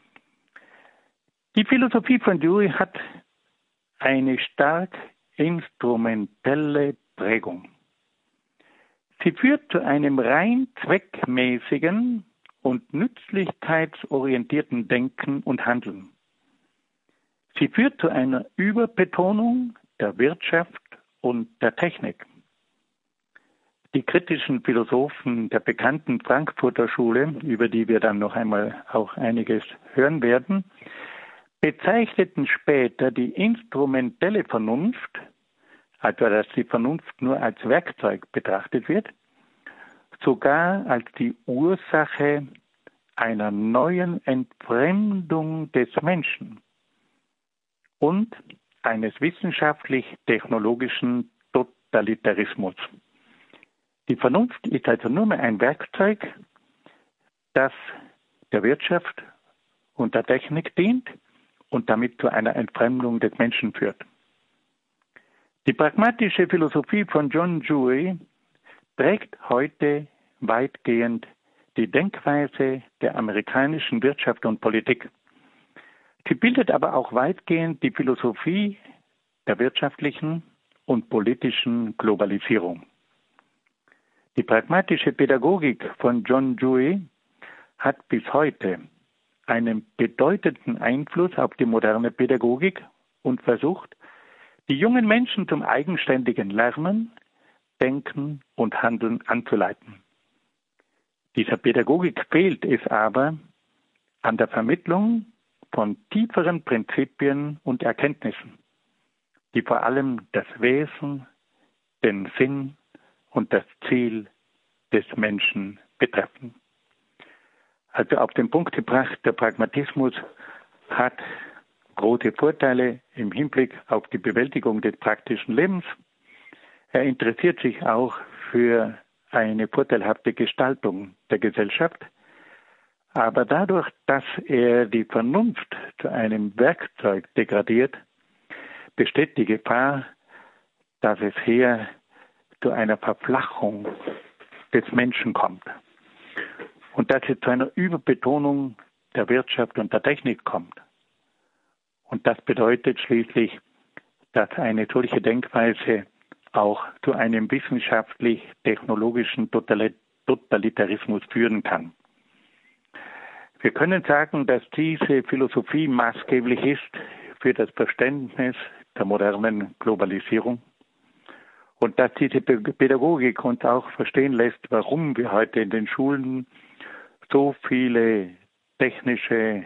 Die Philosophie von Dewey hat eine stark instrumentelle Prägung. Sie führt zu einem rein zweckmäßigen und nützlichkeitsorientierten Denken und Handeln. Sie führt zu einer Überbetonung der Wirtschaft und der Technik. Die kritischen Philosophen der bekannten Frankfurter Schule, über die wir dann noch einmal auch einiges hören werden, bezeichneten später die instrumentelle Vernunft, also dass die Vernunft nur als Werkzeug betrachtet wird, sogar als die Ursache einer neuen Entfremdung des Menschen und eines wissenschaftlich-technologischen Totalitarismus. Die Vernunft ist also nur mehr ein Werkzeug, das der Wirtschaft und der Technik dient und damit zu einer Entfremdung des Menschen führt. Die pragmatische Philosophie von John Dewey prägt heute weitgehend die Denkweise der amerikanischen Wirtschaft und Politik. Sie bildet aber auch weitgehend die Philosophie der wirtschaftlichen und politischen Globalisierung. Die pragmatische Pädagogik von John Dewey hat bis heute einen bedeutenden Einfluss auf die moderne Pädagogik und versucht, die jungen Menschen zum eigenständigen Lernen, Denken und Handeln anzuleiten. Dieser Pädagogik fehlt es aber an der Vermittlung von tieferen Prinzipien und Erkenntnissen, die vor allem das Wesen, den Sinn und das Ziel des Menschen betreffen. Also auf den Punkt gebracht, der Pragmatismus hat große Vorteile im Hinblick auf die Bewältigung des praktischen Lebens. Er interessiert sich auch für eine vorteilhafte Gestaltung der Gesellschaft. Aber dadurch, dass er die Vernunft zu einem Werkzeug degradiert, besteht die Gefahr, dass es hier zu einer Verflachung des Menschen kommt. Und dass es zu einer Überbetonung der Wirtschaft und der Technik kommt. Und das bedeutet schließlich, dass eine solche Denkweise auch zu einem wissenschaftlich-technologischen Totalitarismus führen kann. Wir können sagen, dass diese Philosophie maßgeblich ist für das Verständnis der modernen Globalisierung und dass diese Pädagogik uns auch verstehen lässt, warum wir heute in den Schulen so viele technische,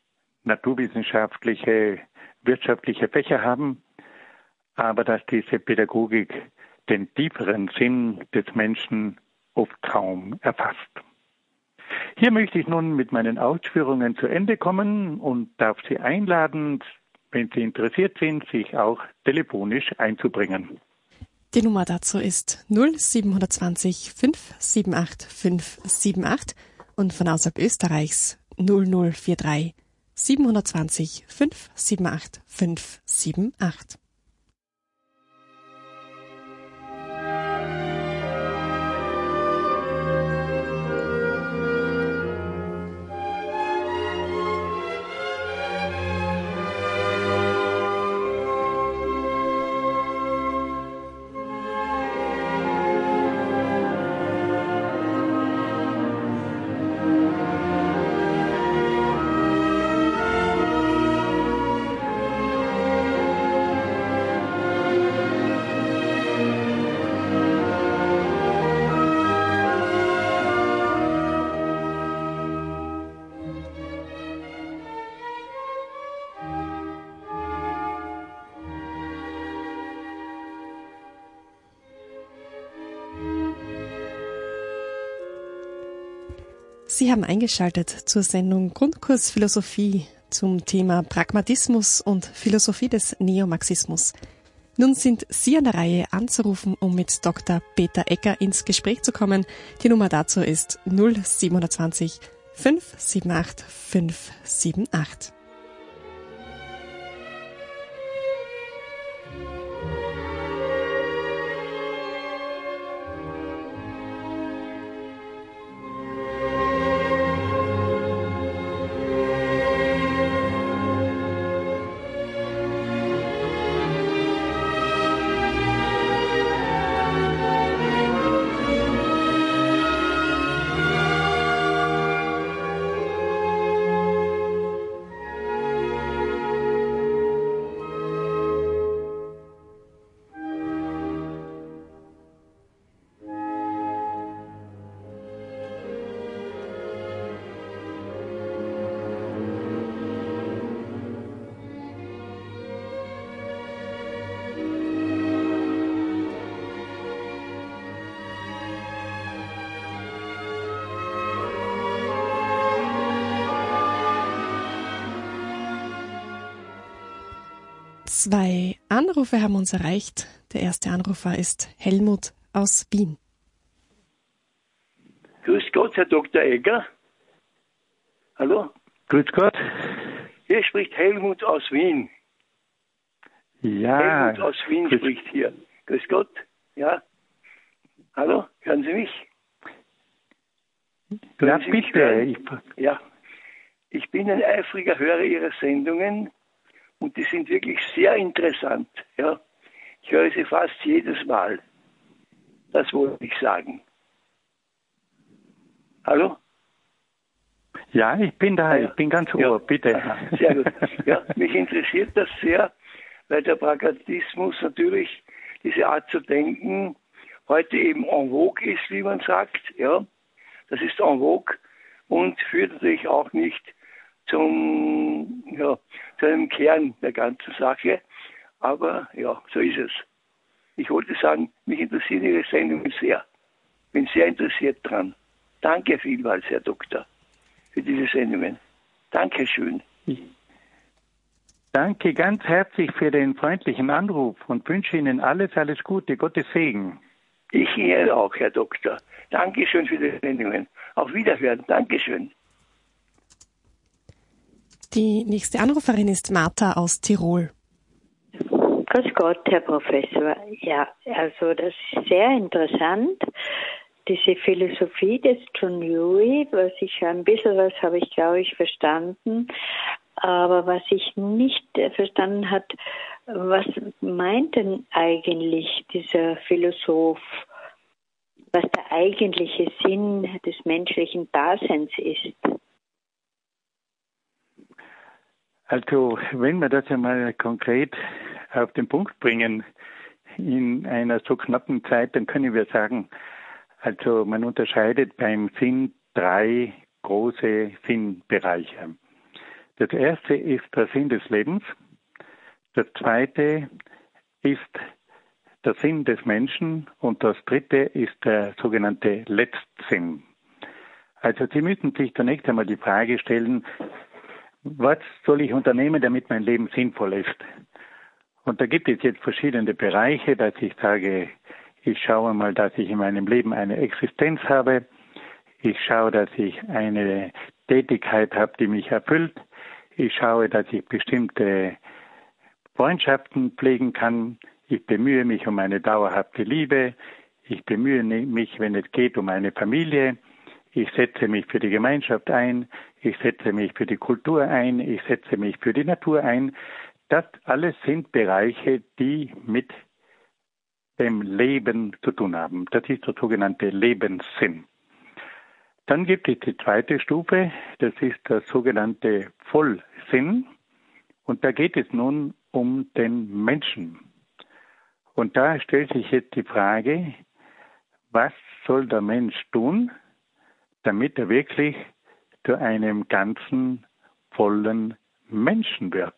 naturwissenschaftliche, wirtschaftliche Fächer haben, aber dass diese Pädagogik den tieferen Sinn des Menschen oft kaum erfasst. Hier möchte ich nun mit meinen Ausführungen zu Ende kommen und darf Sie einladen, wenn Sie interessiert sind, sich auch telefonisch einzubringen. Die Nummer dazu ist null sieben zwei null fünf sieben acht fünf sieben acht und von außerhalb Österreichs null null vier drei sieben zwei null fünf sieben acht fünf sieben acht. Sie haben eingeschaltet zur Sendung Grundkurs Philosophie zum Thema Pragmatismus und Philosophie des Neomarxismus. Nun sind Sie an der Reihe anzurufen, um mit Doktor Peter Ecker ins Gespräch zu kommen. Die Nummer dazu ist null sieben zwei null fünf sieben acht fünf sieben acht. Zwei Anrufe haben uns erreicht. Der erste Anrufer ist Helmut aus Wien. Grüß Gott, Herr Doktor Egger. Hallo? Grüß Gott. Hier spricht Helmut aus Wien. Ja. Helmut aus Wien grüß, spricht hier. Grüß Gott. Ja. Hallo, hören Sie mich? Ja, Sie mich bitte. hören? Ich, Ja. Ich bin ein eifriger Hörer Ihrer Sendungen und die sind wirklich sehr interessant. Ja. Ich höre sie fast jedes Mal. Das wollte ich sagen. Hallo? ja, ich bin da. Ah, ja. Ich bin ganz ohr. Ja. Bitte. Aha, sehr gut. Ja, mich interessiert das sehr, weil der Pragmatismus natürlich, diese Art zu denken, heute eben en vogue ist, wie man sagt. Ja, das ist en vogue und führt natürlich auch nicht zum, ja, zu einem Kern der ganzen Sache. Aber ja, so ist es. Ich wollte sagen, mich interessiert Ihre Sendung sehr. Bin sehr interessiert dran. Danke vielmals, Herr Doktor, für diese Sendungen. Dankeschön. Danke ganz herzlich für den freundlichen Anruf und wünsche Ihnen alles, alles Gute. Gottes Segen. Ich Ihnen auch, Herr Doktor. Dankeschön für die Sendungen. Auf Wiederhören. Dankeschön. Die nächste Anruferin ist Martha aus Tirol. Grüß Gott, Herr Professor. Ja, also das ist sehr interessant, diese Philosophie des John Dewey, was ich ein bisschen was habe ich, glaube ich, verstanden. Aber was ich nicht verstanden hat, was meint denn eigentlich dieser Philosoph, was der eigentliche Sinn des menschlichen Daseins ist? Also, wenn wir das einmal konkret auf den Punkt bringen, in einer so knappen Zeit, dann können wir sagen, also man unterscheidet beim Sinn drei große Sinnbereiche. Das erste ist der Sinn des Lebens. Das zweite ist der Sinn des Menschen und das dritte ist der sogenannte Letztsinn. Also Sie müssen sich zunächst einmal die Frage stellen, was soll ich unternehmen, damit mein Leben sinnvoll ist? Und da gibt es jetzt verschiedene Bereiche, dass ich sage, ich schaue mal, dass ich in meinem Leben eine Existenz habe. Ich schaue, dass ich eine Tätigkeit habe, die mich erfüllt. Ich schaue, dass ich bestimmte Freundschaften pflegen kann. Ich bemühe mich um eine dauerhafte Liebe. Ich bemühe mich, wenn es geht, um eine Familie. Ich setze mich für die Gemeinschaft ein. Ich setze mich für die Kultur ein. Ich setze mich für die Natur ein. Das alles sind Bereiche, die mit dem Leben zu tun haben. Das ist der sogenannte Lebenssinn. Dann gibt es die zweite Stufe, das ist der sogenannte Vollsinn. Und da geht es nun um den Menschen. Und da stellt sich jetzt die Frage, was soll der Mensch tun, damit er wirklich zu einem ganzen, vollen Menschen wird?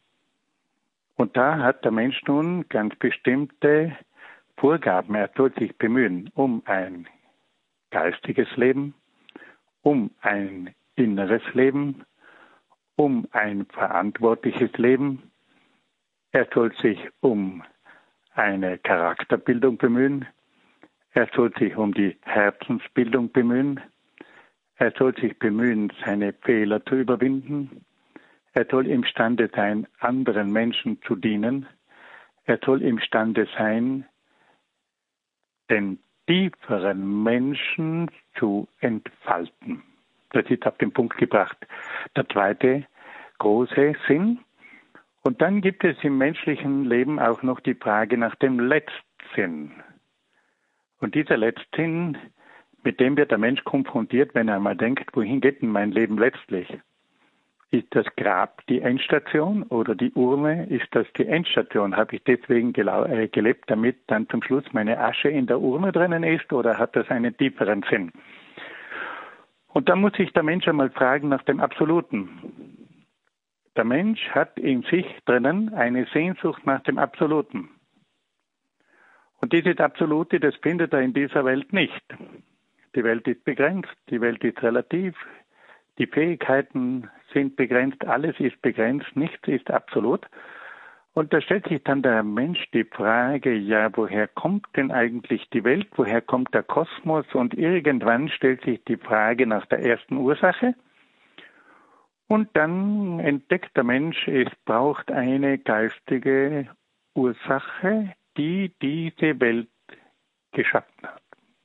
Und da hat der Mensch nun ganz bestimmte Vorgaben. Er soll sich bemühen um ein geistiges Leben, um ein inneres Leben, um ein verantwortliches Leben. Er soll sich um eine Charakterbildung bemühen. Er soll sich um die Herzensbildung bemühen. Er soll sich bemühen, seine Fehler zu überwinden. Er soll imstande sein, anderen Menschen zu dienen. Er soll imstande sein, den tieferen Menschen zu entfalten. Das ist auf den Punkt gebracht. Der zweite große Sinn. Und dann gibt es im menschlichen Leben auch noch die Frage nach dem Letztsinn. Und dieser Letztsinn, mit dem wird der Mensch konfrontiert, wenn er einmal denkt, wohin geht denn mein Leben letztlich? Ist das Grab die Endstation oder die Urne? Ist das die Endstation? Habe ich deswegen äh, gelebt, damit dann zum Schluss meine Asche in der Urne drinnen ist oder hat das einen tieferen Sinn? Und da muss sich der Mensch einmal fragen nach dem Absoluten. Der Mensch hat in sich drinnen eine Sehnsucht nach dem Absoluten. Und dieses Absolute, das findet er in dieser Welt nicht. Die Welt ist begrenzt, die Welt ist relativ, die Fähigkeiten sind begrenzt, alles ist begrenzt, nichts ist absolut. Und da stellt sich dann der Mensch die Frage, ja, woher kommt denn eigentlich die Welt, woher kommt der Kosmos? Und irgendwann stellt sich die Frage nach der ersten Ursache. Und dann entdeckt der Mensch, es braucht eine geistige Ursache, die diese Welt geschaffen hat.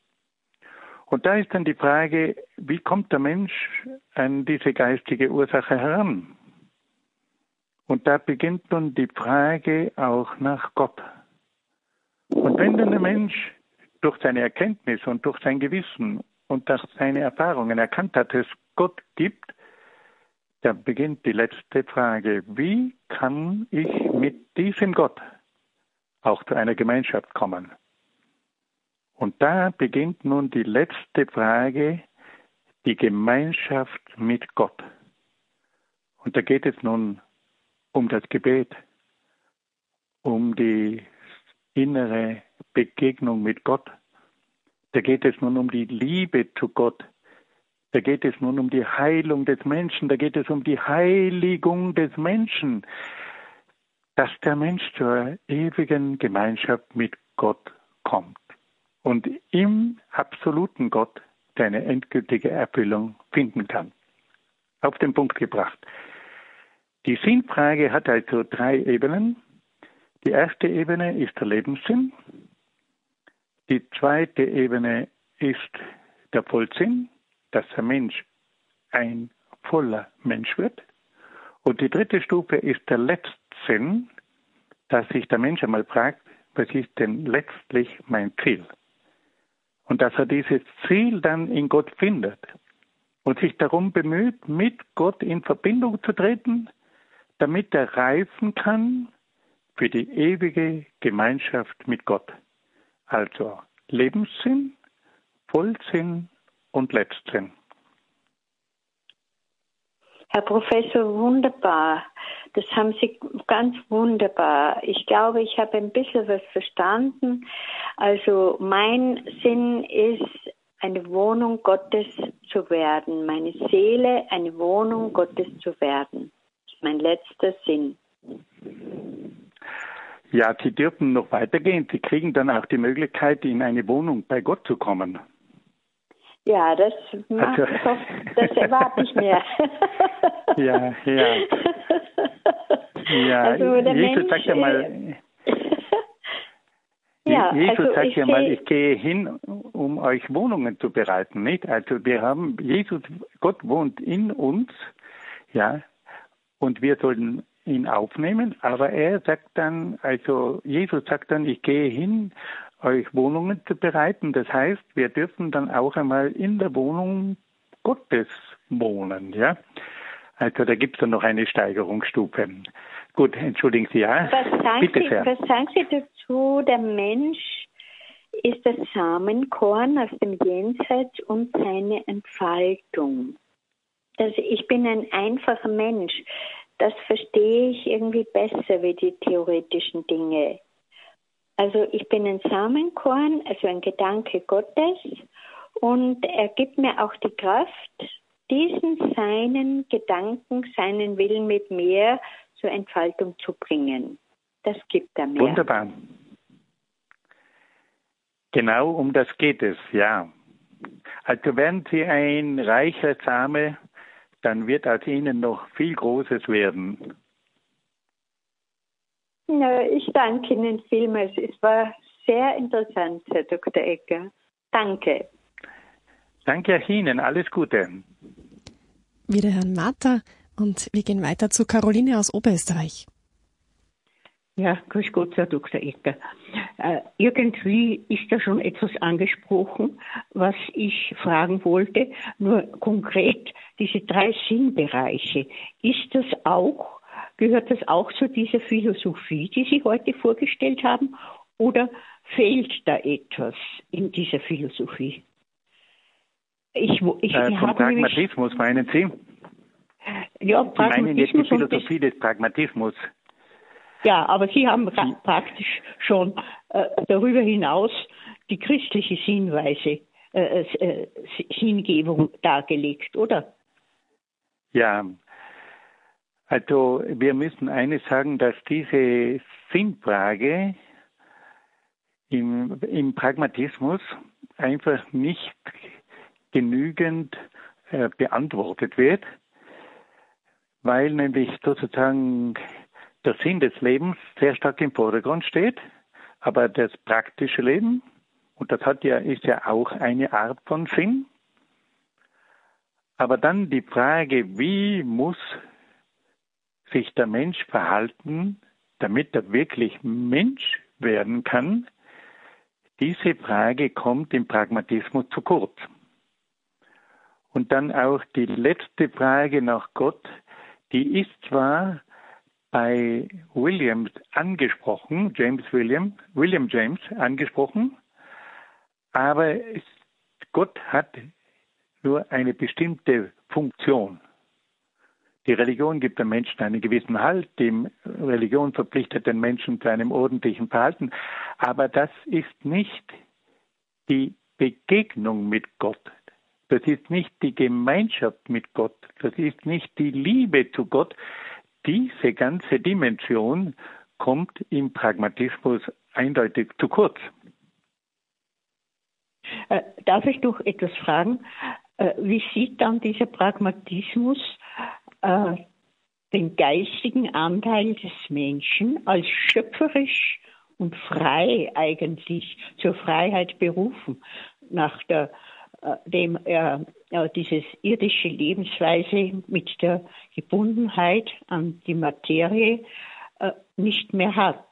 Und da ist dann die Frage, wie kommt der Mensch an diese geistige Ursache heran? Und da beginnt nun die Frage auch nach Gott. Und wenn dann der Mensch durch seine Erkenntnis und durch sein Gewissen und durch seine Erfahrungen erkannt hat, dass es Gott gibt, dann beginnt die letzte Frage, wie kann ich mit diesem Gott auch zu einer Gemeinschaft kommen? Und da beginnt nun die letzte Frage, die Gemeinschaft mit Gott. Und da geht es nun um das Gebet, um die innere Begegnung mit Gott. Da geht es nun um die Liebe zu Gott. Da geht es nun um die Heilung des Menschen. Da geht es um die Heiligung des Menschen, dass der Mensch zur ewigen Gemeinschaft mit Gott kommt und im absoluten Gott seine endgültige Erfüllung finden kann. Auf den Punkt gebracht. Die Sinnfrage hat also drei Ebenen. Die erste Ebene ist der Lebenssinn. Die zweite Ebene ist der Vollsinn, dass der Mensch ein voller Mensch wird. Und die dritte Stufe ist der Letztsinn, dass sich der Mensch einmal fragt, was ist denn letztlich mein Ziel? Und dass er dieses Ziel dann in Gott findet und sich darum bemüht, mit Gott in Verbindung zu treten, damit er reifen kann für die ewige Gemeinschaft mit Gott. Also Lebenssinn, Vollsinn und Letztsinn. Herr Professor, wunderbar. Das haben Sie ganz wunderbar. Ich glaube, ich habe ein bisschen was verstanden. Also mein Sinn ist, eine Wohnung Gottes zu werden. Meine Seele, eine Wohnung Gottes zu werden. Das ist mein letzter Sinn. Ja, Sie dürfen noch weitergehen. Sie kriegen dann auch die Möglichkeit, in eine Wohnung bei Gott zu kommen. Ja, das, macht, also, das, das erwarte ich mir. Ja, ja. Ja, also der Jesus Mensch, sagt ja mal, ja, Jesus also sagt ich ja mal, seh, ich gehe hin, um euch Wohnungen zu bereiten, nicht? Also wir haben, Jesus, Gott wohnt in uns, ja, und wir sollen ihn aufnehmen, aber er sagt dann, also Jesus sagt dann, ich gehe hin, euch Wohnungen zu bereiten. Das heißt, wir dürfen dann auch einmal in der Wohnung Gottes wohnen, ja. Also da gibt es dann noch eine Steigerungsstufe. Gut, entschuldigen Sie, ja. Was sagen, Bitte Sie, sehr. was sagen Sie dazu? Der Mensch ist das Samenkorn aus dem Jenseits und seine Entfaltung. Also ich bin ein einfacher Mensch. Das verstehe ich irgendwie besser wie die theoretischen Dinge. Also ich bin ein Samenkorn, also ein Gedanke Gottes, und er gibt mir auch die Kraft, diesen seinen Gedanken, seinen Willen mit mir zur Entfaltung zu bringen. Das gibt er mir. Wunderbar. Genau um das geht es, ja. Also werden Sie ein reicher Same, dann wird aus Ihnen noch viel Großes werden. Ja, ich danke Ihnen vielmals. Es war sehr interessant, Herr Doktor Ecker. Danke. Danke auch Ihnen. Alles Gute. Wieder Herrn Martha und wir gehen weiter zu Caroline aus Oberösterreich. Ja, grüß Gott, Herr Doktor Ecker. Äh, irgendwie ist da schon etwas angesprochen, was ich fragen wollte. Nur konkret diese drei Sinnbereiche. Ist das auch, gehört das auch zu dieser Philosophie, die Sie heute vorgestellt haben? Oder fehlt da etwas in dieser Philosophie? Ich, ich, äh, vom Pragmatismus, nämlich, meinen Sie? Ja, Sie meinen jetzt die Philosophie das, des Pragmatismus. Ja, aber Sie haben pra- praktisch schon äh, darüber hinaus die christliche Sinnweise, äh, äh, Sinngebung dargelegt, oder? Ja, Also wir müssen eines sagen, dass diese Sinnfrage im, im Pragmatismus einfach nicht genügend äh, beantwortet wird, weil nämlich sozusagen der Sinn des Lebens sehr stark im Vordergrund steht, aber das praktische Leben, und das hat ja, ist ja auch eine Art von Sinn, aber dann die Frage, wie muss sich der Mensch verhalten, damit er wirklich Mensch werden kann, diese Frage kommt im Pragmatismus zu kurz. Und dann auch die letzte Frage nach Gott, die ist zwar bei Williams angesprochen, James William, William James angesprochen, aber Gott hat nur eine bestimmte Funktion. Die Religion gibt dem Menschen einen gewissen Halt, die Religion verpflichtet den Menschen zu einem ordentlichen Verhalten, aber das ist nicht die Begegnung mit Gott. Das ist nicht die Gemeinschaft mit Gott. Das ist nicht die Liebe zu Gott. Diese ganze Dimension kommt im Pragmatismus eindeutig zu kurz. Äh, darf ich doch etwas fragen? Äh, wie sieht dann dieser Pragmatismus äh, den geistigen Anteil des Menschen als schöpferisch und frei eigentlich zur Freiheit berufen, nach der dem er äh, dieses irdische Lebensweise mit der Gebundenheit an die Materie äh, nicht mehr hat.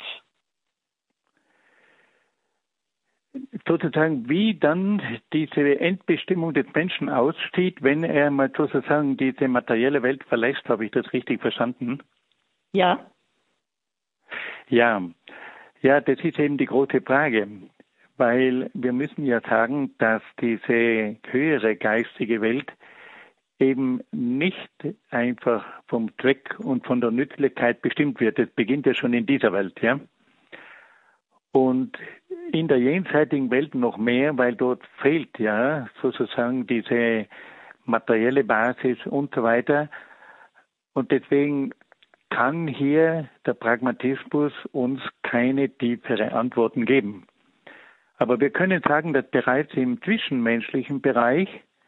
Sozusagen, wie dann diese Endbestimmung des Menschen aussieht, wenn er mal sozusagen diese materielle Welt verlässt, habe ich das richtig verstanden? Ja. Ja, ja, das ist eben die große Frage. Weil wir müssen ja sagen, dass diese höhere geistige Welt eben nicht einfach vom Zweck und von der Nützlichkeit bestimmt wird. Das beginnt ja schon in dieser Welt, ja. Und in der jenseitigen Welt noch mehr, weil dort fehlt ja sozusagen diese materielle Basis und so weiter. Und deswegen kann hier der Pragmatismus uns keine tiefere Antworten geben. Aber wir können sagen, dass bereits im zwischenmenschlichen Bereich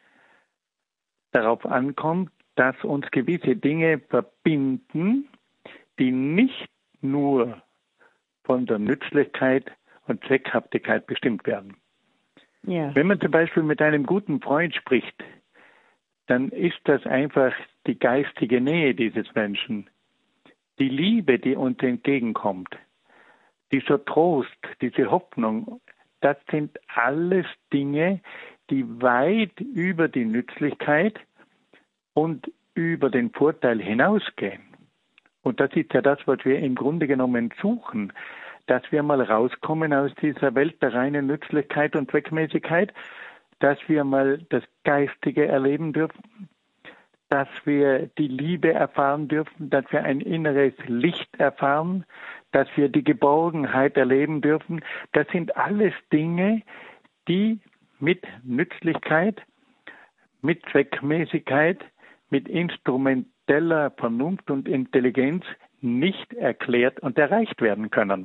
darauf ankommt, dass uns gewisse Dinge verbinden, die nicht nur von der Nützlichkeit und Zweckhaftigkeit bestimmt werden. Ja. Wenn man zum Beispiel mit einem guten Freund spricht, dann ist das einfach die geistige Nähe dieses Menschen, die Liebe, die uns entgegenkommt, dieser Trost, diese Hoffnung. Das sind alles Dinge, die weit über die Nützlichkeit und über den Vorteil hinausgehen. Und das ist ja das, was wir im Grunde genommen suchen, dass wir mal rauskommen aus dieser Welt der reinen Nützlichkeit und Zweckmäßigkeit, dass wir mal das Geistige erleben dürfen, dass wir die Liebe erfahren dürfen, dass wir ein inneres Licht erfahren, dass wir die Geborgenheit erleben dürfen. Das sind alles Dinge, die mit Nützlichkeit, mit Zweckmäßigkeit, mit instrumenteller Vernunft und Intelligenz nicht erklärt und erreicht werden können.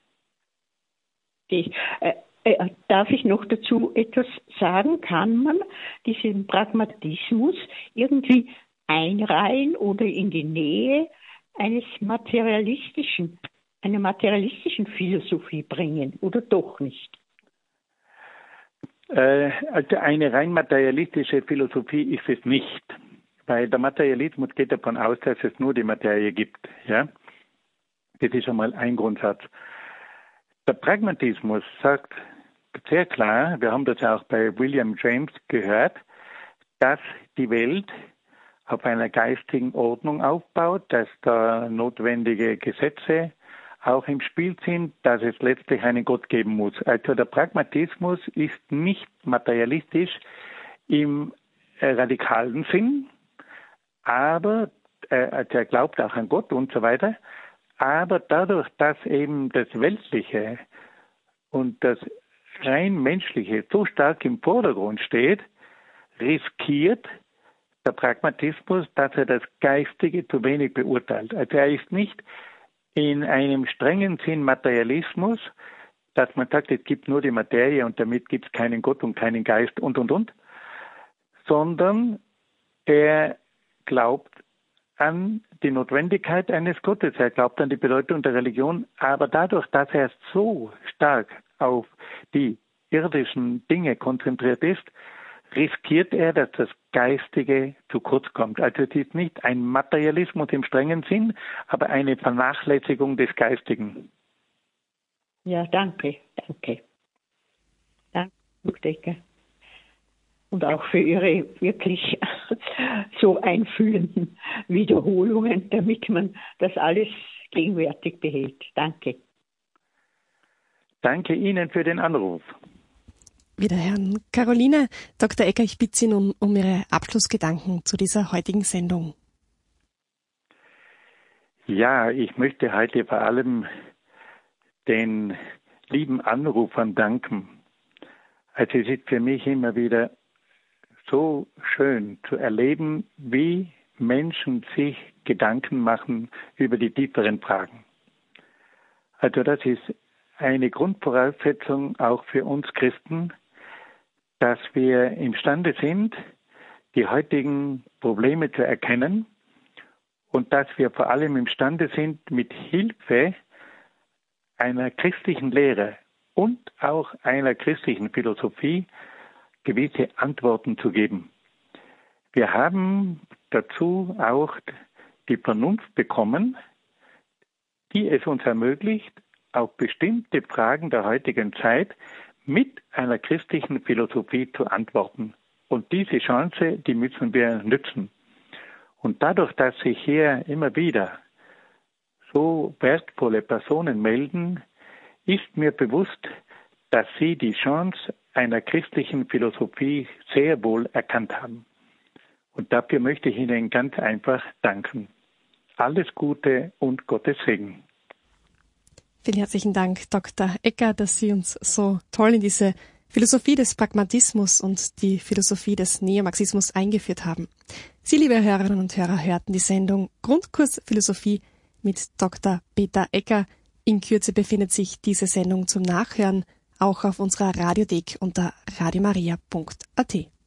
Ich, äh, äh, darf ich noch dazu etwas sagen? Kann man diesen Pragmatismus irgendwie einreihen oder in die Nähe eines materialistischen, einer materialistischen Philosophie bringen oder doch nicht? Äh, also eine rein materialistische Philosophie ist es nicht, weil der Materialismus geht davon aus, dass es nur die Materie gibt. Ja? Das ist schon mal ein Grundsatz. Der Pragmatismus sagt sehr klar, wir haben das auch bei William James gehört, dass die Welt auf einer geistigen Ordnung aufbaut, dass da notwendige Gesetze auch im Spiel sind, dass es letztlich einen Gott geben muss. Also der Pragmatismus ist nicht materialistisch im äh, radikalen Sinn, aber äh, also er glaubt auch an Gott und so weiter. Aber dadurch, dass eben das Weltliche und das rein Menschliche so stark im Vordergrund steht, riskiert der Pragmatismus, dass er das Geistige zu wenig beurteilt. Also er ist nicht in einem strengen Sinn Materialismus, dass man sagt, es gibt nur die Materie und damit gibt es keinen Gott und keinen Geist und, und, und, sondern er glaubt an die Notwendigkeit eines Gottes, er glaubt an die Bedeutung der Religion, aber dadurch, dass er so stark auf die irdischen Dinge konzentriert ist, riskiert er, dass das Geistige zu kurz kommt. Also es ist nicht ein Materialismus im strengen Sinn, aber eine Vernachlässigung des Geistigen. Ja, danke, danke. Danke, Doktor Ecker. Und auch für Ihre wirklich so einfühlenden Wiederholungen, damit man das alles gegenwärtig behält. Danke. Danke Ihnen für den Anruf. Wiederhören. Caroline, Doktor Ecker, ich bitte Sie nun um Ihre Abschlussgedanken zu dieser heutigen Sendung. Ja, ich möchte heute vor allem den lieben Anrufern danken. Also es ist für mich immer wieder so schön zu erleben, wie Menschen sich Gedanken machen über die tieferen Fragen. Also das ist eine Grundvoraussetzung auch für uns Christen, dass wir imstande sind, die heutigen Probleme zu erkennen und dass wir vor allem imstande sind, mit Hilfe einer christlichen Lehre und auch einer christlichen Philosophie gewisse Antworten zu geben. Wir haben dazu auch die Vernunft bekommen, die es uns ermöglicht, auf bestimmte Fragen der heutigen Zeit mit einer christlichen Philosophie zu antworten. Und diese Chance, die müssen wir nützen. Und dadurch, dass sich hier immer wieder so wertvolle Personen melden, ist mir bewusst, dass sie die Chance einer christlichen Philosophie sehr wohl erkannt haben. Und dafür möchte ich Ihnen ganz einfach danken. Alles Gute und Gottes Segen. Vielen herzlichen Dank, Doktor Ecker, dass Sie uns so toll in diese Philosophie des Pragmatismus und die Philosophie des Neomarxismus eingeführt haben. Sie, liebe Hörerinnen und Hörer, hörten die Sendung Grundkurs Philosophie mit Doktor Peter Ecker. In Kürze befindet sich diese Sendung zum Nachhören auch auf unserer Radiothek unter radiomaria punkt at.